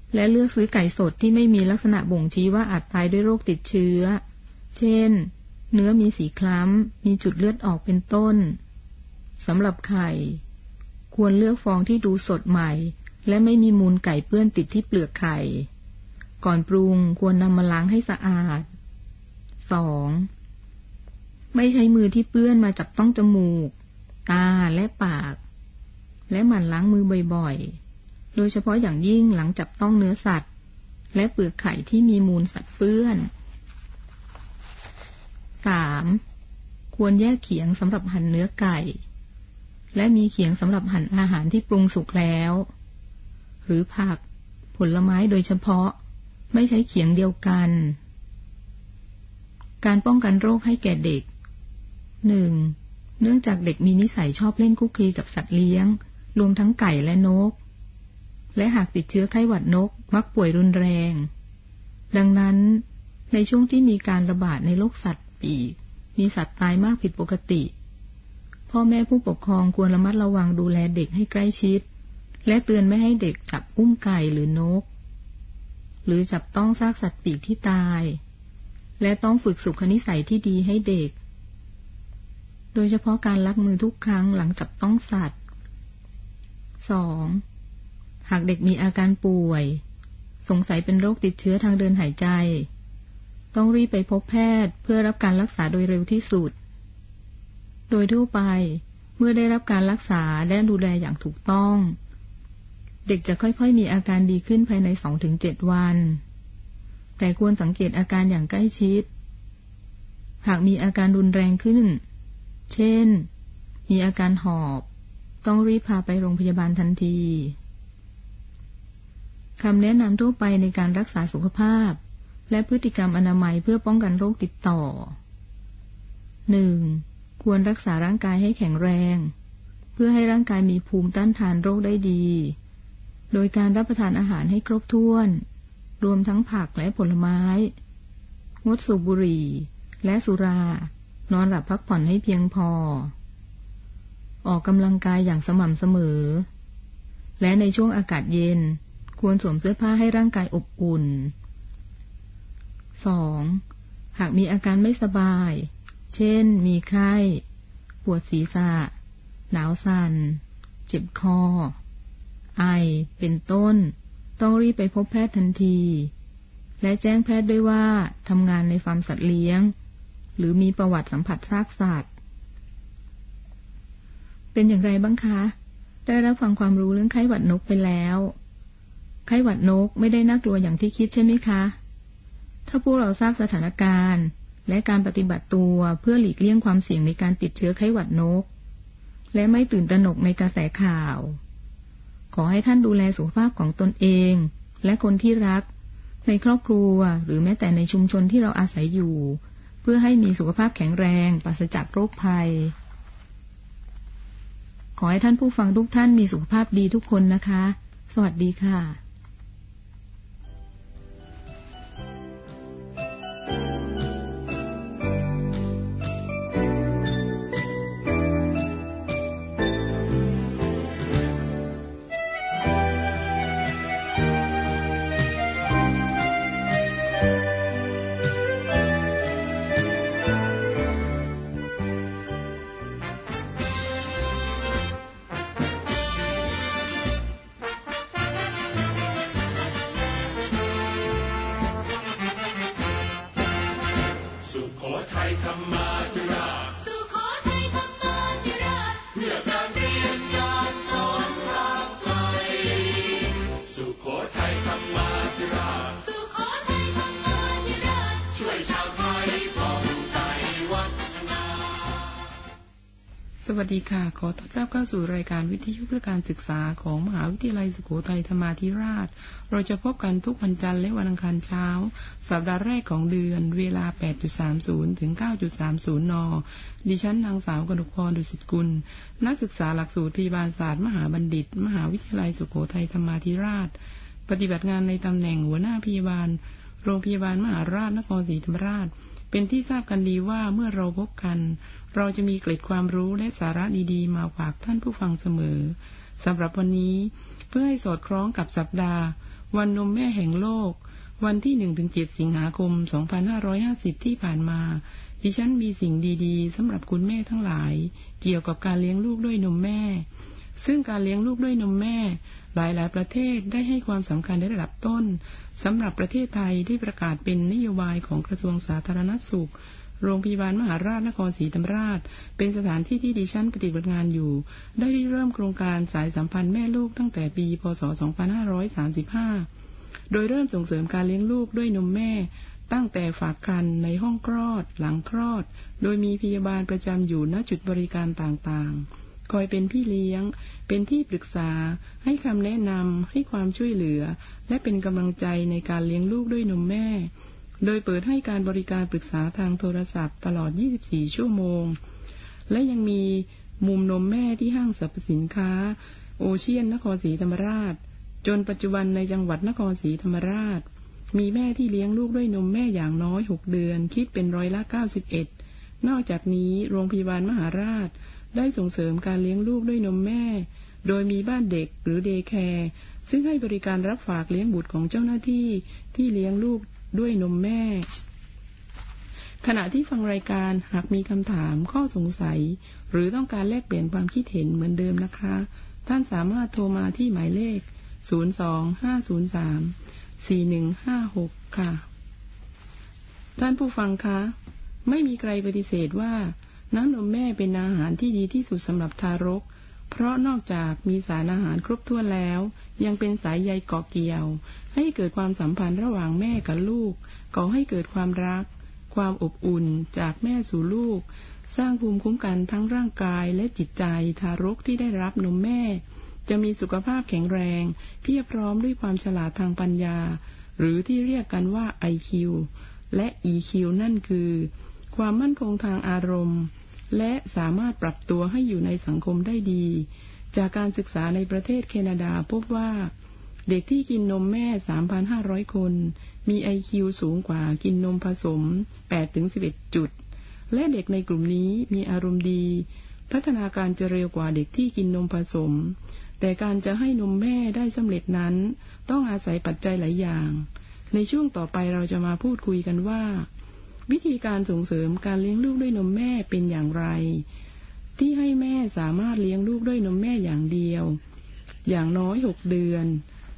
และเลือกซื้อไก่สดที่ไม่มีลักษณะบ่งชี้ว่าอาจตายด้วยโรคติดเชื้อเช่นเนื้อมีสีคล้ำมีจุดเลือดออกเป็นต้นสำหรับไข่ควรเลือกฟองที่ดูสดใหม่และไม่มีมูลไก่เปื้อนติดที่เปลือกไข่ก่อนปรุงควรนำมาล้างให้สะอาด สอง ไม่ใช้มือที่เปื้อนมาจับต้องจมูกตาและปากและหมั่นล้างมือบ่อยๆโดยเฉพาะอย่างยิ่งหลังจับต้องเนื้อสัตว์และเปลือกไข่ที่มีมูลสัตว์เปื้อน สาม ควรแยกเขียงสำหรับหั่นเนื้อไก่และมีเขียงสำหรับหั่นอาหารที่ปรุงสุกแล้วหรือผักผลไม้โดยเฉพาะไม่ใช้เขียงเดียวกันการป้องกันโรคให้แก่เด็ก หนึ่ง เนื่องจากเด็กมีนิสัยชอบเล่นคุกคีกับสัตว์เลี้ยงรวมทั้งไก่และนกและหากติดเชื้อไข้หวัดนกมักป่วยรุนแรงดังนั้นในช่วงที่มีการระบาดในโรคสัตว์ปีกมีสัตว์ตายมากผิดปกติพ่อแม่ผู้ปกครองควรระมัดระวังดูแลเด็กให้ใกล้ชิดและเตือนไม่ให้เด็กจับอุ้มไก่หรือนกหรือจับต้องซากสัตว์ปีกที่ตายและต้องฝึกสุขนิสัยที่ดีให้เด็กโดยเฉพาะการล้างมือทุกครั้งหลังจับต้องสัตว์ สอง หากเด็กมีอาการป่วยสงสัยเป็นโรคติดเชื้อทางเดินหายใจต้องรีบไปพบแพทย์เพื่อรับการรักษาโดยเร็วที่สุดโดยทั่วไปเมื่อได้รับการรักษาและดูแลอย่างถูกต้องเด็กจะค่อยๆมีอาการดีขึ้นภายใน สองถึงเจ็ด วันแต่ควรสังเกตอาการอย่างใกล้ชิดหากมีอาการรุนแรงขึ้นเช่นมีอาการหอบต้องรีบพาไปโรงพยาบาลทันทีคำแนะนำทั่วไปในการรักษาสุขภาพและพฤติกรรมอนามัยเพื่อป้องกันโรคติดต่อ หนึ่ง ควรรักษาร่างกายให้แข็งแรงเพื่อให้ร่างกายมีภูมิต้านทานโรคได้ดีโดยการรับประทานอาหารให้ครบถ้วนรวมทั้งผักและผลไม้งดสูบบุหรี่และสุรานอนหลับพักผ่อนให้เพียงพอออกกำลังกายอย่างสม่ำเสมอและในช่วงอากาศเย็นควรสวมเสื้อผ้าให้ร่างกายอบอุ่น สอง หากมีอาการไม่สบายเช่นมีไข้ปวดศีรษะหนาวสั่นเจ็บคอไอเป็นต้นต้องรีบไปพบแพทย์ทันทีและแจ้งแพทย์ด้วยว่าทำงานในฟาร์มสัตว์เลี้ยงหรือมีประวัติสัมผัสซากสัตว์เป็นอย่างไรบ้างคะได้รับฟังความรู้เรื่องไข้หวัดนกไปแล้วไข้หวัดนกไม่ได้น่ากลัวอย่างที่คิดใช่ไหมคะถ้าพวกเราทราบสถานการณ์และการปฏิบัติตัวเพื่อหลีกเลี่ยงความเสี่ยงในการติดเชื้อไข้หวัดนกและไม่ตื่นตระหนกในกระแสข่าวขอให้ท่านดูแลสุขภาพของตนเองและคนที่รักในครอบครัวหรือแม้แต่ในชุมชนที่เราอาศัยอยู่เพื่อให้มีสุขภาพแข็งแรงปราศจากโรคภัยขอให้ท่านผู้ฟังทุกท่านมีสุขภาพดีทุกคนนะคะสวัสดีค่ะสวัสดีค่ะขอต้อนรับเข้าสู่รายการวิทยุเพื่อการศึกษาของมหาวิทยาลัยสุโขทัยธรรมาธิราชเราจะพบกันทุกวันจันทร์และวันอังคารเช้าสัปดาห์แรกของเดือนเวลา แปดนาฬิกาสามสิบ ถึง เก้านาฬิกาสามสิบ น.ดิฉันนางสาวกนกพร ดุสิตกุลนักศึกษาหลักสูตรพยาบาลศาสตร์มหาบัณฑิตมหาวิทยาลัยสุโขทัยธรรมาธิราชปฏิบัติงานในตำแหน่งหัวหน้าพยาบาลโรงพยาบาลมหาราชนครศรีธรรมราชเป็นที่ทราบกันดีว่าเมื่อเราพบกันเราจะมีเกร็ดความรู้และสาระดีๆมาฝากท่านผู้ฟังเสมอสำหรับวันนี้เพื่อให้สอดคล้องกับสัปดาห์วันนมแม่แห่งโลกวันที่ หนึ่งถึงเจ็ด สิงหาคม สองพันห้าร้อยห้าสิบ ที่ผ่านมาดิฉันมีสิ่งดีๆสำหรับคุณแม่ทั้งหลายเกี่ยวกับการเลี้ยงลูกด้วยนมแม่ซึ่งการเลี้ยงลูกด้วยนมแม่หลายๆประเทศได้ให้ความสำคัญในระดับต้นสำหรับประเทศไทยที่ประกาศเป็นนโยบายของกระทรวงสาธารณสุขโรงพยาบาลมหาราชนครศรีธรรมราชเป็นสถานที่ที่ดิฉันปฏิบัติงานอยู่ได้เริ่มโครงการสายสัมพันธ์แม่ลูกตั้งแต่ปีพ.ศ. สองพันห้าร้อยสามสิบห้าโดยเริ่มส่งเสริมการเลี้ยงลูกด้วยนมแม่ตั้งแต่ฝากครรภ์ในห้องคลอดหลังคลอดโดยมีพยาบาลประจำอยู่ณจุดบริการต่างๆคอยเป็นพี่เลี้ยงเป็นที่ปรึกษาให้คำแนะนำให้ความช่วยเหลือและเป็นกำลังใจในการเลี้ยงลูกด้วยนมแม่โดยเปิดให้การบริการปรึกษาทางโทรศัพท์ตลอดยี่สิบสี่ชั่วโมงและยังมีมุมนมแม่ที่ห้างสรรพสินค้าโอเชียนนครศรีธรรมราชจนปัจจุบันในจังหวัดนครศรีธรรมราชมีแม่ที่เลี้ยงลูกด้วยนมแม่อย่างน้อยหกเดือนคิดเป็นร้อยละเก้าสิบเอ็ดนอกจากนี้โรงพยาบาลมหาราชได้ส่งเสริมการเลี้ยงลูกด้วยนมแม่โดยมีบ้านเด็กหรือเดย์แคร์ซึ่งให้บริการรับฝากเลี้ยงบุตรของเจ้าหน้าที่ที่เลี้ยงลูกด้วยนมแม่ขณะที่ฟังรายการหากมีคำถามข้อสงสัยหรือต้องการแลกเปลี่ยนความคิดเห็นเหมือนเดิมนะคะท่านสามารถโทรมาที่หมายเลขศูนย์ สอง ห้า ศูนย์ สาม สี่ หนึ่ง ห้า หกค่ะท่านผู้ฟังคะไม่มีใครปฏิเสธว่าน้ำนมแม่เป็นอาหารที่ดีที่สุดสำหรับทารกเพราะนอกจากมีสารอาหารครบถ้วนแล้วยังเป็นสายใยเกาะเกี่ยวให้เกิดความสัมพันธ์ระหว่างแม่กับลูกก่อให้เกิดความรักความอบอุ่นจากแม่สู่ลูกสร้างภูมิคุ้มกันทั้งร่างกายและจิตใจทารกที่ได้รับนมแม่จะมีสุขภาพแข็งแรงเพียบพร้อมด้วยความฉลาดทางปัญญาหรือที่เรียกกันว่า ไอ คิว และ อี คิว นั่นคือความมั่นคงทางอารมณ์และสามารถปรับตัวให้อยู่ในสังคมได้ดีจากการศึกษาในประเทศแคนาดาพบว่าเด็กที่กินนมแม่ สามพันห้าร้อย คนมี ไอ คิว สูงกว่ากินนมผสม แปดถึงสิบเอ็ด จุดและเด็กในกลุ่มนี้มีอารมณ์ดีพัฒนาการจะเร็วกว่าเด็กที่กินนมผสมแต่การจะให้นมแม่ได้สำเร็จนั้นต้องอาศัยปัจจัยหลายอย่างในช่วงต่อไปเราจะมาพูดคุยกันว่าวิธีการส่งเสริมการเลี้ยงลูกด้วยนมแม่เป็นอย่างไรที่ให้แม่สามารถเลี้ยงลูกด้วยนมแม่อย่างเดียวอย่างน้อยหกเดือน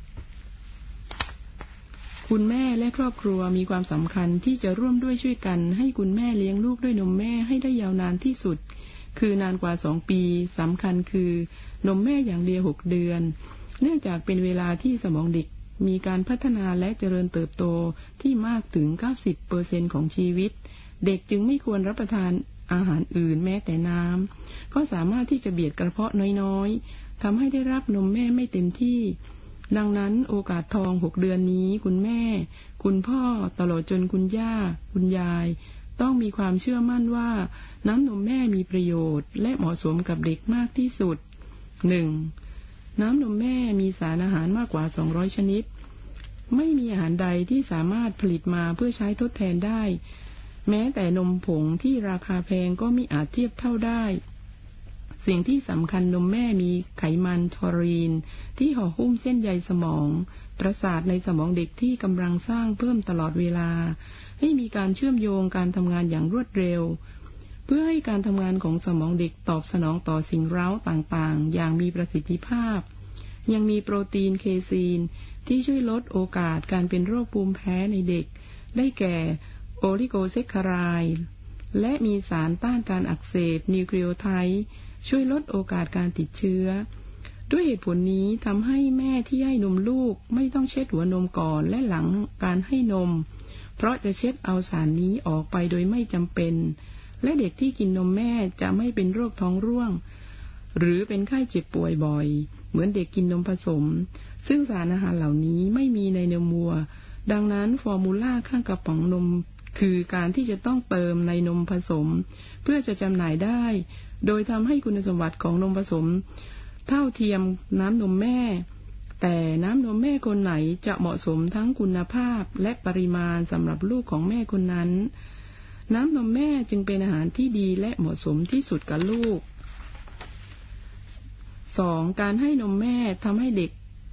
คุณแม่และครอบครัวมีความสำคัญที่จะร่วมด้วยช่วยกันให้คุณแม่เลี้ยงลูกด้วยนมแม่ให้ได้ยาวนานที่สุดคือนานกว่าสองปีสำคัญคือนมแม่อย่างเดียวหกเดือนเนื่องจากเป็นเวลาที่สมองเด็กมีการพัฒนาและเจริญเติบโตที่มากถึง เก้าสิบเปอร์เซ็นต์ ของชีวิตเด็กจึงไม่ควรรับประทานอาหารอื่นแม้แต่น้ำก็สามารถที่จะเบียดกระเพาะน้อยๆทำให้ได้รับนมแม่ไม่เต็มที่ดังนั้นโอกาสทองหกเดือนนี้คุณแม่คุณพ่อตลอดจนคุณย่าคุณยายต้องมีความเชื่อมั่นว่าน้ำนมแม่มีประโยชน์และเหมาะสมกับเด็กมากที่สุด หนึ่ง น้ำนมแม่มีสารอาหารมากกว่าสองร้อยชนิดไม่มีอาหารใดที่สามารถผลิตมาเพื่อใช้ทดแทนได้แม้แต่นมผงที่ราคาแพงก็มิอาจเทียบเท่าได้สิ่งที่สำคัญนมแม่มีไขมันทอรีนที่ห่อหุ้มเส้นใยสมองประสาทในสมองเด็กที่กำลังสร้างเพิ่มตลอดเวลาให้มีการเชื่อมโยงการทำงานอย่างรวดเร็วเพื่อให้การทำงานของสมองเด็กตอบสนองต่อสิ่งเร้าต่างๆอย่างมีประสิทธิภาพยังมีโปรตีนเคซีนที่ช่วยลดโอกาสการเป็นโรคภูมิแพ้ในเด็กได้แก่โอลิโกแซคคาไรด์และมีสารต้านการอักเสบนิวคลีโอไทด์ช่วยลดโอกาสการติดเชื้อด้วยเหตุผลนี้ทำให้แม่ที่ให้นมลูกไม่ต้องเช็ดหัวนมก่อนและหลังการให้นมเพราะจะเช็ดเอาสารนี้ออกไปโดยไม่จำเป็นและเด็กที่กินนมแม่จะไม่เป็นโรคท้องร่วงหรือเป็นไข้เจ็บป่วยบ่อยเหมือนเด็กกินนมผสมซึ่งสารอาหารเหล่านี้ไม่มีในนมวัวดังนั้นฟอร์มูล่าข้างกระป๋องนมคือการที่จะต้องเติมในนมผสมเพื่อจะจำหน่ายได้โดยทำให้คุณสมบัติของนมผสมเท่าเทียมน้ำนมแม่แต่น้ำนมแม่คนไหนจะเหมาะสมทั้งคุณภาพและปริมาณสำหรับลูกของแม่คนนั้นน้ำนมแม่จึงเป็นอาหารที่ดีและเหมาะสมที่สุดกับลูก สอง การให้นมแม่ทำให้เด็ก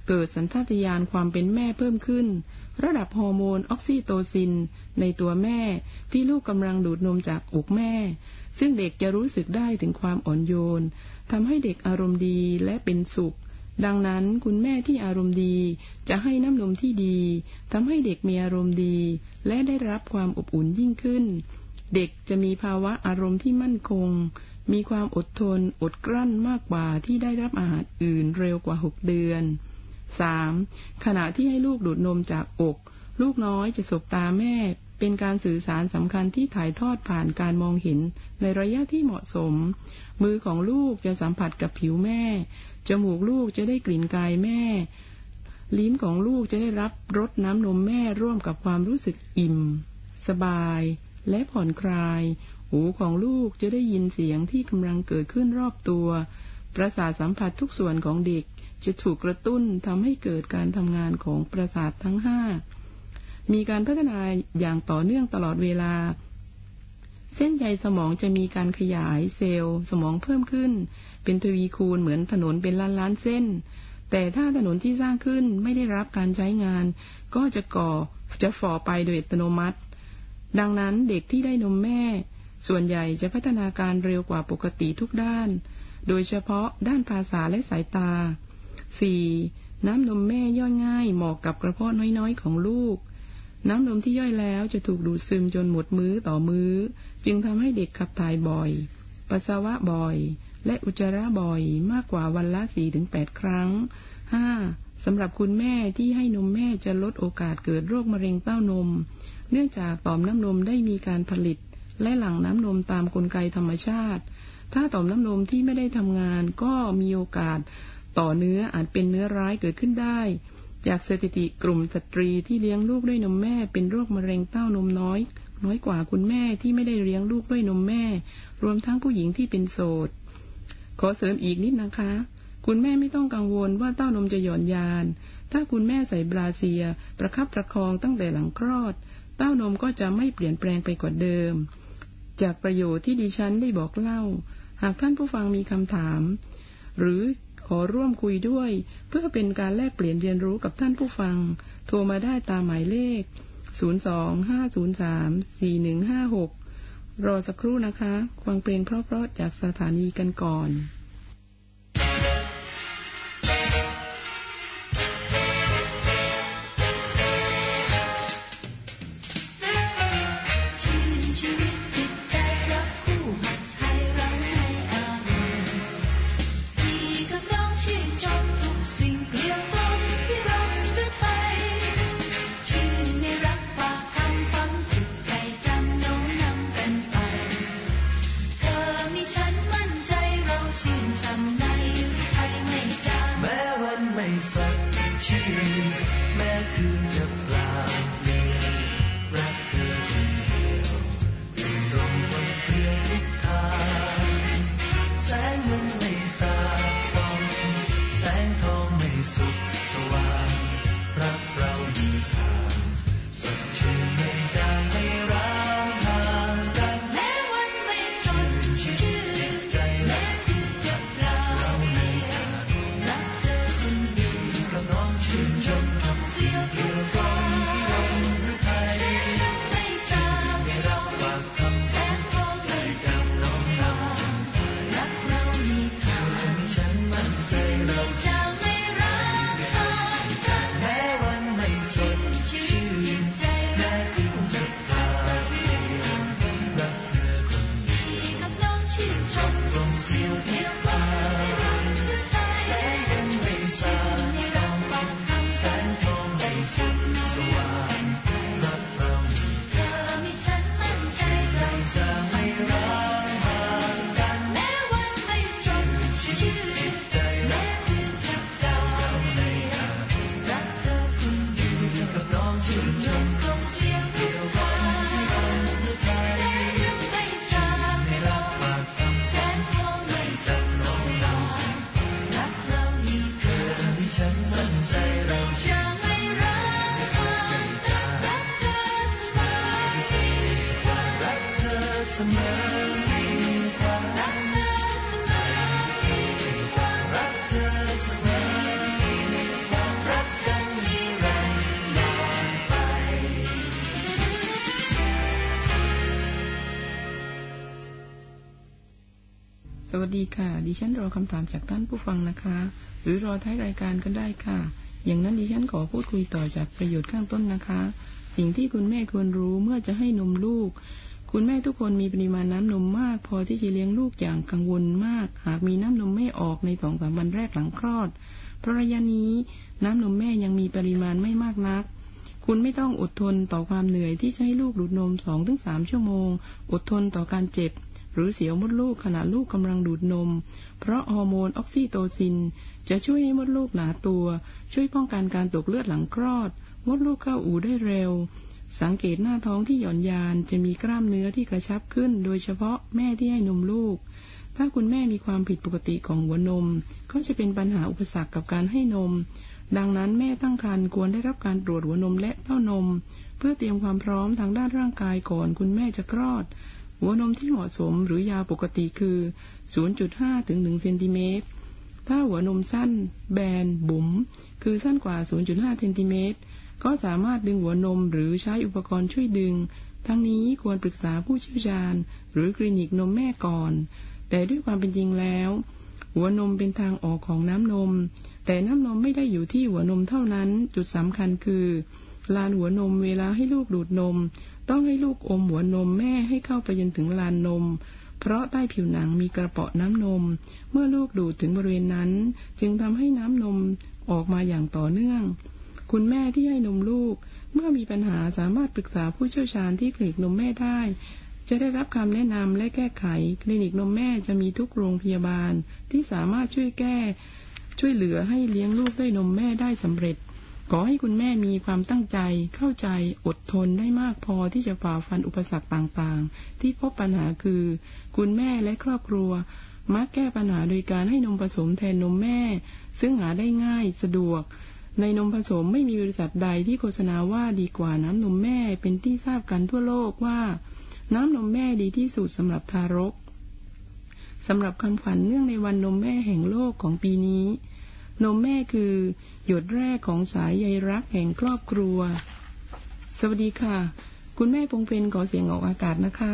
เกิดสัญชาตญาณความเป็นแม่เพิ่มขึ้นระดับฮอร์โมนออกซิโตซินในตัวแม่ที่ลูกกำลังดูดนมจากอกแม่ซึ่งเด็กจะรู้สึกได้ถึงความอ่อนโยนทำให้เด็กอารมณ์ดีและเป็นสุขดังนั้นคุณแม่ที่อารมณ์ดีจะให้น้ำนมที่ดีทำให้เด็กมีอารมณ์ดีและได้รับความอบอุ่นยิ่งขึ้นเด็กจะมีภาวะอารมณ์ที่มั่นคงมีความอดทนอดกลั้นมากกว่าที่ได้รับอาหารอื่นเร็วกว่าหกเดือน สาม ขณะที่ให้ลูกดูดนมจากอกลูกน้อยจะสบตาแม่เป็นการสื่อสารสำคัญที่ถ่ายทอดผ่านการมองเห็นในระยะที่เหมาะสมมือของลูกจะสัมผัสกับผิวแม่จมูกลูกจะได้กลิ่นกายแม่ลิ้นของลูกจะได้รับรสน้ำนมแม่ร่วมกับความรู้สึกอิ่มสบายและผ่อนคลายหูของลูกจะได้ยินเสียงที่กำลังเกิดขึ้นรอบตัวประสาทสัมผัสทุกส่วนของเด็กจะถูกกระตุ้นทำให้เกิดการทำงานของประสาททั้งห้ามีการพัฒนาอย่างต่อเนื่องตลอดเวลาเส้นใยสมองจะมีการขยายเซลล์สมองเพิ่มขึ้นเป็นทวีคูณเหมือนถนนเป็นล้านๆเส้นแต่ถ้าถนนที่สร้างขึ้นไม่ได้รับการใช้งานก็จะก่อจะฝ่อไปโดยอัตโนมัติดังนั้นเด็กที่ได้นมแม่ส่วนใหญ่จะพัฒนาการเร็วกว่าปกติทุกด้านโดยเฉพาะด้านภาษาและสายตา สี่ น้ำนมแม่ย่อยง่ายเหมาะกับกระเพาะน้อยๆของลูกน้ำนมที่ย่อยแล้วจะถูกดูดซึมจนหมดมื้อต่อมื้อจึงทำให้เด็กขับถ่ายบ่อยปัสสาวะบ่อยและอุจจาระบ่อยมากกว่าวันละ สี่ถึงแปด ครั้ง ห้า สำหรับคุณแม่ที่ให้นมแม่จะลดโอกาสเกิดโรคมะเร็งเต้านมเนื่องจากต่อมน้ำนมได้มีการผลิตและหลั่งน้ำนมตามกลไกธรรมชาติถ้าต่อมน้ำนมที่ไม่ได้ทำงานก็มีโอกาสต่อเนื้ออาจเป็นเนื้อร้ายเกิดขึ้นได้จากสถิติกลุ่มสตรีที่เลี้ยงลูกด้วยนมแม่เป็นโรคมะเร็งเต้านมน้อยน้อยกว่าคุณแม่ที่ไม่ได้เลี้ยงลูกด้วยนมแม่รวมทั้งผู้หญิงที่เป็นโสดขอเสริมอีกนิดนะคะคุณแม่ไม่ต้องกังวลว่าเต้านมจะหย่อนยานถ้าคุณแม่ใส่บราเซียประคับประคองตั้งแต่หลังคลอดเต้านมก็จะไม่เปลี่ยนแปลงไปกว่าเดิมจากประโยชน์ที่ดิฉันได้บอกเล่าหากท่านผู้ฟังมีคำถามหรือขอร่วมคุยด้วยเพื่อเป็นการแลกเปลี่ยนเรียนรู้กับท่านผู้ฟังโทรมาได้ตามหมายเลขศูนย์ สอง ห้า ศูนย์ สาม สี่ หนึ่ง ห้า หกรอสักครู่นะคะฟังเพลงเพราะๆจากสถานีกันก่อนเสวัสดีค่ะดิฉันรอคำถามจากท่านผู้ฟังนะคะหรือรอท้ายรายการก็ได้ค่ะอย่างนั้นดิฉันขอพูดคุยต่อจากประโยชน์ข้างต้นนะคะสิ่งที่คุณแม่ควรรู้เมื่อจะให้นมลูกคุณแม่ทุกคนมีปริมาณน้ำนมมากพอที่จะเลี้ยงลูกอย่างกังวลมากหากมีน้ำนมไม่ออกในสองสามวันแรกหลังคลอดเพราะระยะนี้น้ำนมแม่ยังมีปริมาณไม่มากนักคุณไม่ต้องอดทนต่อความเหนื่อยที่จะให้ลูกดูดนม สองถึงสาม ชั่วโมงอดทนต่อการเจ็บหรือเสียวมดลูกขณะลูกกำลังดูดนมเพราะฮอร์โมนออกซิโตซินจะช่วยให้มดลูกหนาตัวช่วยป้องกันการตกเลือดหลังคลอดมดลูกเข้าอู่ได้เร็วสังเกตหน้าท้องที่หย่อนยานจะมีกล้ามเนื้อที่กระชับขึ้นโดยเฉพาะแม่ที่ให้นมลูกถ้าคุณแม่มีความผิดปกติของหัวนมก็จะเป็นปัญหาอุปสรรคกับการให้นมดังนั้นแม่ตั้งครรภ์ควรได้รับการตรวจหัวนมและเต้านมเพื่อเตรียมความพร้อมทางด้านร่างกายก่อนคุณแม่จะคลอดหัวนมที่เหมาะสมหรือยาวปกติคือ ศูนย์จุดห้า ถึง หนึ่ง เซนติเมตรถ้าหัวนมสั้นแบนบุ๋มคือสั้นกว่า ศูนย์จุดห้า เซนติเมตรก็สามารถดึงหัวนมหรือใช้อุปกรณ์ช่วยดึงทั้งนี้ควรปรึกษาผู้เชี่ยวชาญหรือคลินิกนมแม่ก่อนแต่ด้วยความเป็นจริงแล้วหัวนมเป็นทางออกของน้ำนมแต่น้ำนมไม่ได้อยู่ที่หัวนมเท่านั้นจุดสำคัญคือลานหัวนมเวลาให้ลูกดูดนมต้องให้ลูกอมหัวนมแม่ให้เข้าไปจนถึงลานนมเพราะใต้ผิวหนังมีกระเปาะน้ำนมเมื่อลูกดูดถึงบริเวณนั้นจึงทำให้น้ำนมออกมาอย่างต่อเนื่องคุณแม่ที่ให้นมลูกเมื่อมีปัญหาสามารถปรึกษาผู้เชี่ยวชาญที่คลินิกนมแม่ได้จะได้รับคำแนะนำและแก้ไขคลินิกนมแม่จะมีทุกโรงพยาบาลที่สามารถช่วยแก้ช่วยเหลือให้เลี้ยงลูกด้วยนมแม่ได้สำเร็จขอให้คุณแม่มีความตั้งใจเข้าใจอดทนได้มากพอที่จะฝ่าฟันอุปสรรคต่างๆที่พบปัญหาคือคุณแม่และครอบครัวมักแก้ปัญหาโดยการให้นมผสมแทนนมแม่ซึ่งหาได้ง่ายสะดวกในนมผสมไม่มีบริษัทใดที่โฆษณาว่าดีกว่าน้ำนมแม่เป็นที่ทราบกันทั่วโลกว่าน้ำนมแม่ดีที่สุดสำหรับทารกสำหรับคำขวัญเนื่องในวันนมแม่แห่งโลกของปีนี้นมแม่คือหยดแรกของสายใยรักแห่งครอบครัวสวัสดีค่ะคุณแม่พงเพนขอเสียงออกอากาศนะคะ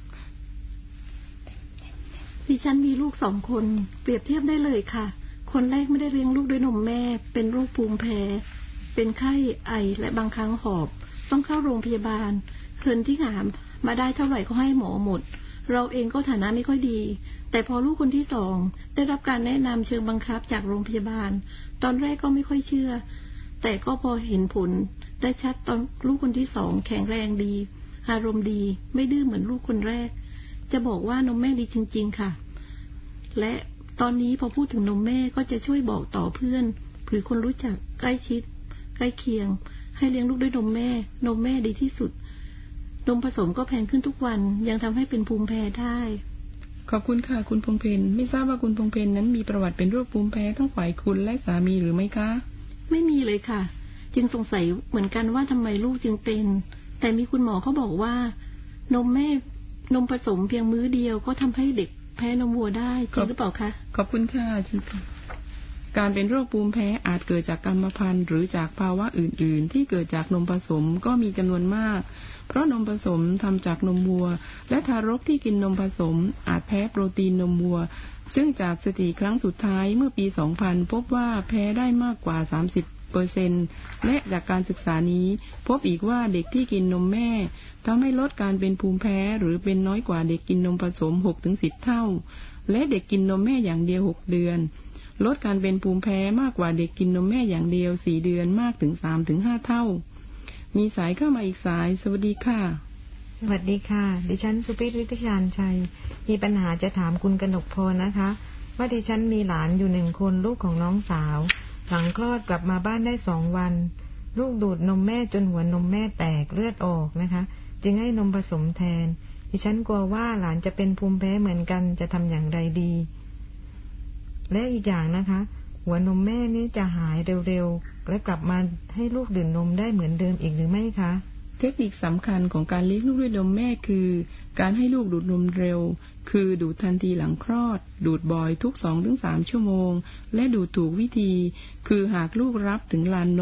ดิฉันมีลูกสองคนเปรียบเทียบได้เลยค่ะคนแรกไม่ได้เลี้ยงลูกด้วยนมแม่เป็นโรคภูมิแพ้เป็นไข้ไอและบางครั้งหอบต้องเข้าโรงพยาบาลเงินที่หามาได้เท่าไหร่ก็ให้หมอหมดเราเองก็ฐานะไม่ค่อยดีแต่พอลูกคนที่สองได้รับการแนะนำเชิงบังคับจากโรงพยาบาลตอนแรกก็ไม่ค่อยเชื่อแต่ก็พอเห็นผลได้ชัดตอนลูกคนที่สองแข็งแรงดีอารมณ์ดีไม่ดื้อเหมือนลูกคนแรกจะบอกว่านมแม่ดีจริงๆค่ะและตอนนี้พอพูดถึงนมแม่ก็จะช่วยบอกต่อเพื่อนหรือคนรู้จักใกล้ชิดใกล้เคียงให้เลี้ยงลูกด้วยนมแม่นมแม่ดีที่สุดนมผสมก็แพงขึ้นทุกวันยังทำให้เป็นภูมิแพ้ได้ขอบคุณค่ะคุณพงเพนไม่ทราบว่าคุณพงเพนนั้นมีประวัติเป็นโรคภูมิแพ้ทั้งฝ่ายคุณและสามีหรือไม่คะไม่มีเลยค่ะจึงสงสัยเหมือนกันว่าทำไมลูกจึงเป็นแต่มีคุณหมอเขาบอกว่านมแม่นมผสมเพียงมื้อเดียวก็ทำให้เด็กแพ้นมวัวได้จริงหรือเปล่าคะขอบคุณค่ะจริงการเป็นโรคภูมิแพ้อาจเกิดจากกรรมพันธุ์หรือจากภาวะอื่นๆที่เกิดจากนมผสมก็มีจำนวนมากเพราะนมผสมทำจากนมวัวและทารกที่กินนมผสมอาจแพ้โปรตีนนมวัวซึ่งจากสถิติครั้งสุดท้ายเมื่อปี สองพัน พบว่าแพ้ได้มากกว่า สามสิบเปอร์เซ็นต์ และจากการศึกษานี้พบอีกว่าเด็กที่กินนมแม่ทำให้ลดการเป็นภูมิแพ้หรือเป็นน้อยกว่าเด็กกินนมผสม หกถึงสิบ เท่าและเด็กกินนมแม่อย่างเดียวหกเดือนลดการเป็นภูมิแพ้มากกว่าเด็กกินนมแม่อย่างเดียวสี่เดือนมากถึง สามถึงห้า เท่ามีสายเข้ามาอีกสายสวัสดีค่ะสวัสดีค่ะดิฉันสุพิริตชาญชัยมีปัญหาจะถามคุณกนกพรนะคะว่าดิฉันมีหลานอยู่หนึ่งคนลูกของน้องสาวหลังคลอดกลับมาบ้านได้สองวันลูกดูดนมแม่จนหัวนมแม่แตกเลือดออกนะคะจึงให้นมผสมแทนดิฉันกลัวว่าหลานจะเป็นภูมิแพ้เหมือนกันจะทำอย่างไรดีและอีกอย่างนะคะหัวนมแม่นี่จะหายเร็วๆและกลับมาให้ลูกดื่มนมได้เหมือนเดิมอีกหรือไม่คะเทคนิคสำคัญของการเลี้ยงลูกด้วยนมแม่คือการให้ลูกดูดนมเร็วคือดูดทันทีหลังคลอดดูดบ่อยทุก สองถึงสาม ชั่วโมงและดูดถูกวิธีคือหากลูกรับถึงลานนม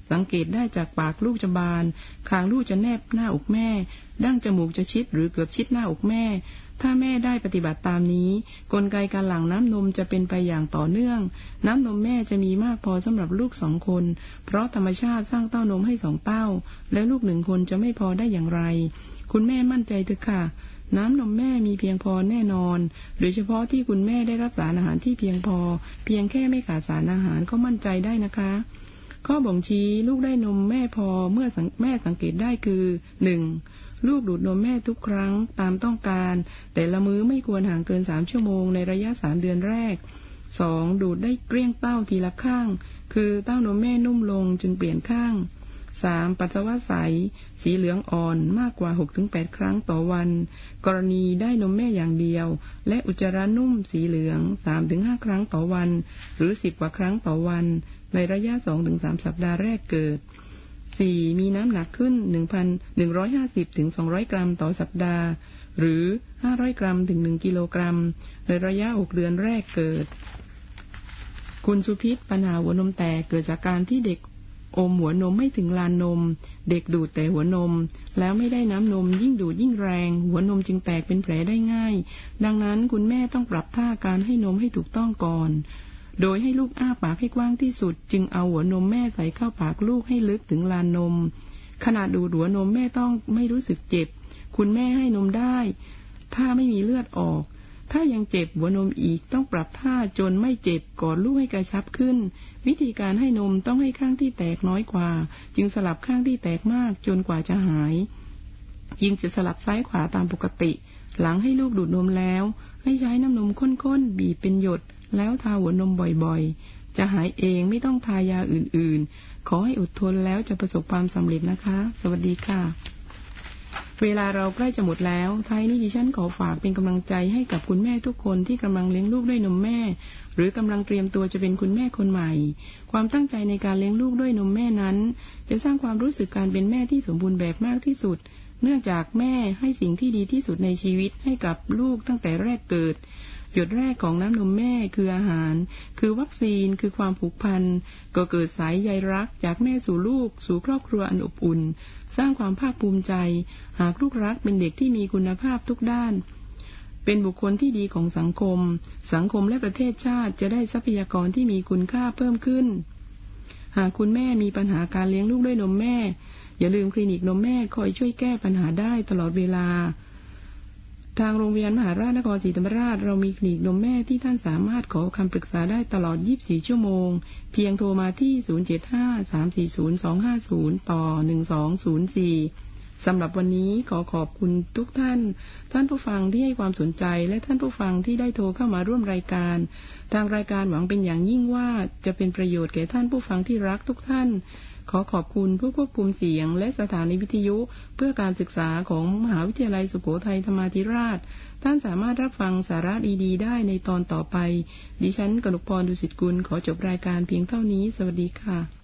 สังเกตได้จากปากลูกจะบานคางลูกจะแนบหน้าอกแม่ดั้งจมูกจะชิดหรือเกือบชิดหน้าอกแม่ถ้าแม่ได้ปฏิบัติตามนี้กลไกการหลั่งน้ำนมจะเป็นไปอย่างต่อเนื่องน้ำนมแม่จะมีมากพอสำหรับลูกสองคนเพราะธรรมชาติสร้างเต้านมให้สองเต้าและลูกหนึ่งคนจะไม่พอได้อย่างไรคุณแม่มั่นใจเถอะค่ะน้ำนมแม่มีเพียงพอแน่นอนโดยเฉพาะที่คุณแม่ได้รับสารอาหารที่เพียงพอเพียงแค่ไม่ขาดสารอาหารก็มั่นใจได้นะคะข้อบ่งชี้ลูกได้นมแม่พอเมื่อแม่สังเกตได้คือหนึ่งลูกดูดนมแม่ทุกครั้งตามต้องการแต่ละมื้อไม่ควรห่างเกินสามชั่วโมงในระยะสามเดือนแรกสองดูดได้เกลี้ยงเต้าทีละข้างคือเต้านมแม่นุ่มลงจึงเปลี่ยนข้างสามปัสสาวะใสสีเหลืองอ่อนมากกว่า หกถึงแปด ครั้งต่อวันกรณีได้นมแม่อย่างเดียวและอุจจาระนุ่มสีเหลือง สามถึงห้า ครั้งต่อวันหรือสิบกว่าครั้งต่อวันในระยะ สองถึงสาม สัปดาห์แรกเกิดสี่มีน้ำหนักขึ้น หนึ่งพันหนึ่งร้อยห้าสิบถึงสองร้อย กรัมต่อสัปดาห์หรือห้าร้อยกรัมถึงหนึ่งกิโลกรัมในระยะหกเดือนแรกเกิดคุณสุพิษปัญหาหัวนมแตกเกิดจากการที่เด็กอมหัวนมไม่ถึงลานนมเด็กดูดแต่หัวนมแล้วไม่ได้น้ำนมยิ่งดูดยิ่งแรงหัวนมจึงแตกเป็นแผลได้ง่ายดังนั้นคุณแม่ต้องปรับท่าการให้นมให้ถูกต้องก่อนโดยให้ลูกอ้าปากให้กว้างที่สุดจึงเอาหัวนมแม่ใส่เข้าปากลูกให้ลึกถึงลานนมขณะดูดหัวนมแม่ต้องไม่รู้สึกเจ็บคุณแม่ให้นมได้ถ้าไม่มีเลือดออกถ้ายังเจ็บหัวนมอีกต้องปรับท่าจนไม่เจ็บกอดลูกให้กระชับขึ้นวิธีการให้นมต้องให้ข้างที่แตกน้อยกว่าจึงสลับข้างที่แตกมากจนกว่าจะหายยิ่งจะสลับซ้ายขวาตามปกติหลังให้ลูกดูดนมแล้วให้ใช้น้ำนมข้นๆบีบเป็นหยดแล้วทาหัวนมบ่อยๆจะหายเองไม่ต้องทายาอื่นๆขอให้อดทนแล้วจะประสบความสำเร็จนะคะสวัสดีค่ะเวลาเราใกล้จะหมดแล้วท้ายนี้ดิฉันขอฝากเป็นกำลังใจให้กับคุณแม่ทุกคนที่กำลังเลี้ยงลูกด้วยนมแม่หรือกำลังเตรียมตัวจะเป็นคุณแม่คนใหม่ความตั้งใจในการเลี้ยงลูกด้วยนมแม่นั้นจะสร้างความรู้สึกการเป็นแม่ที่สมบูรณ์แบบมากที่สุดเนื่องจากแม่ให้สิ่งที่ดีที่สุดในชีวิตให้กับลูกตั้งแต่แรกเกิดหยดแรกของน้ำนมแม่คืออาหารคือวัคซีนคือความผูกพันก็เกิดสายใยรักจากแม่สู่ลูกสู่ครอบครัวอันอบอุ่นสร้างความภาคภูมิใจหากลูกรักเป็นเด็กที่มีคุณภาพทุกด้านเป็นบุคคลที่ดีของสังคมสังคมและประเทศชาติจะได้ทรัพยากรที่มีคุณค่าเพิ่มขึ้นหากคุณแม่มีปัญหาการเลี้ยงลูกด้วยนมแม่อย่าลืมคลินิกนมแม่คอยช่วยแก้ปัญหาได้ตลอดเวลาทางโรงพยาบาลมหาราชนครศรีธรรมราชเรามีคลินิกนมแม่ที่ท่านสามารถขอคำปรึกษาได้ตลอดยี่สิบสี่ชั่วโมงเพียงโทรมาที่ศูนย์ เจ็ด ห้า สาม สี่ ศูนย์ สอง ห้า ศูนย์ต่อหนึ่งสองศูนย์สี่สำหรับวันนี้ขอขอบคุณทุกท่านท่านผู้ฟังที่ให้ความสนใจและท่านผู้ฟังที่ได้โทรเข้ามาร่วมรายการทางรายการหวังเป็นอย่างยิ่งว่าจะเป็นประโยชน์แก่ท่านผู้ฟังที่รักทุกท่านขอขอบคุณผู้ควบคุมเสียงและสถานีวิทยุเพื่อการศึกษาของมหาวิทยาลัยสุโขทัยธรรมาธิราชท่านสามารถรับฟังสาระดีๆได้ในตอนต่อไปดิฉันกนกพร ดุสิตกุลขอจบรายการเพียงเท่านี้สวัสดีค่ะ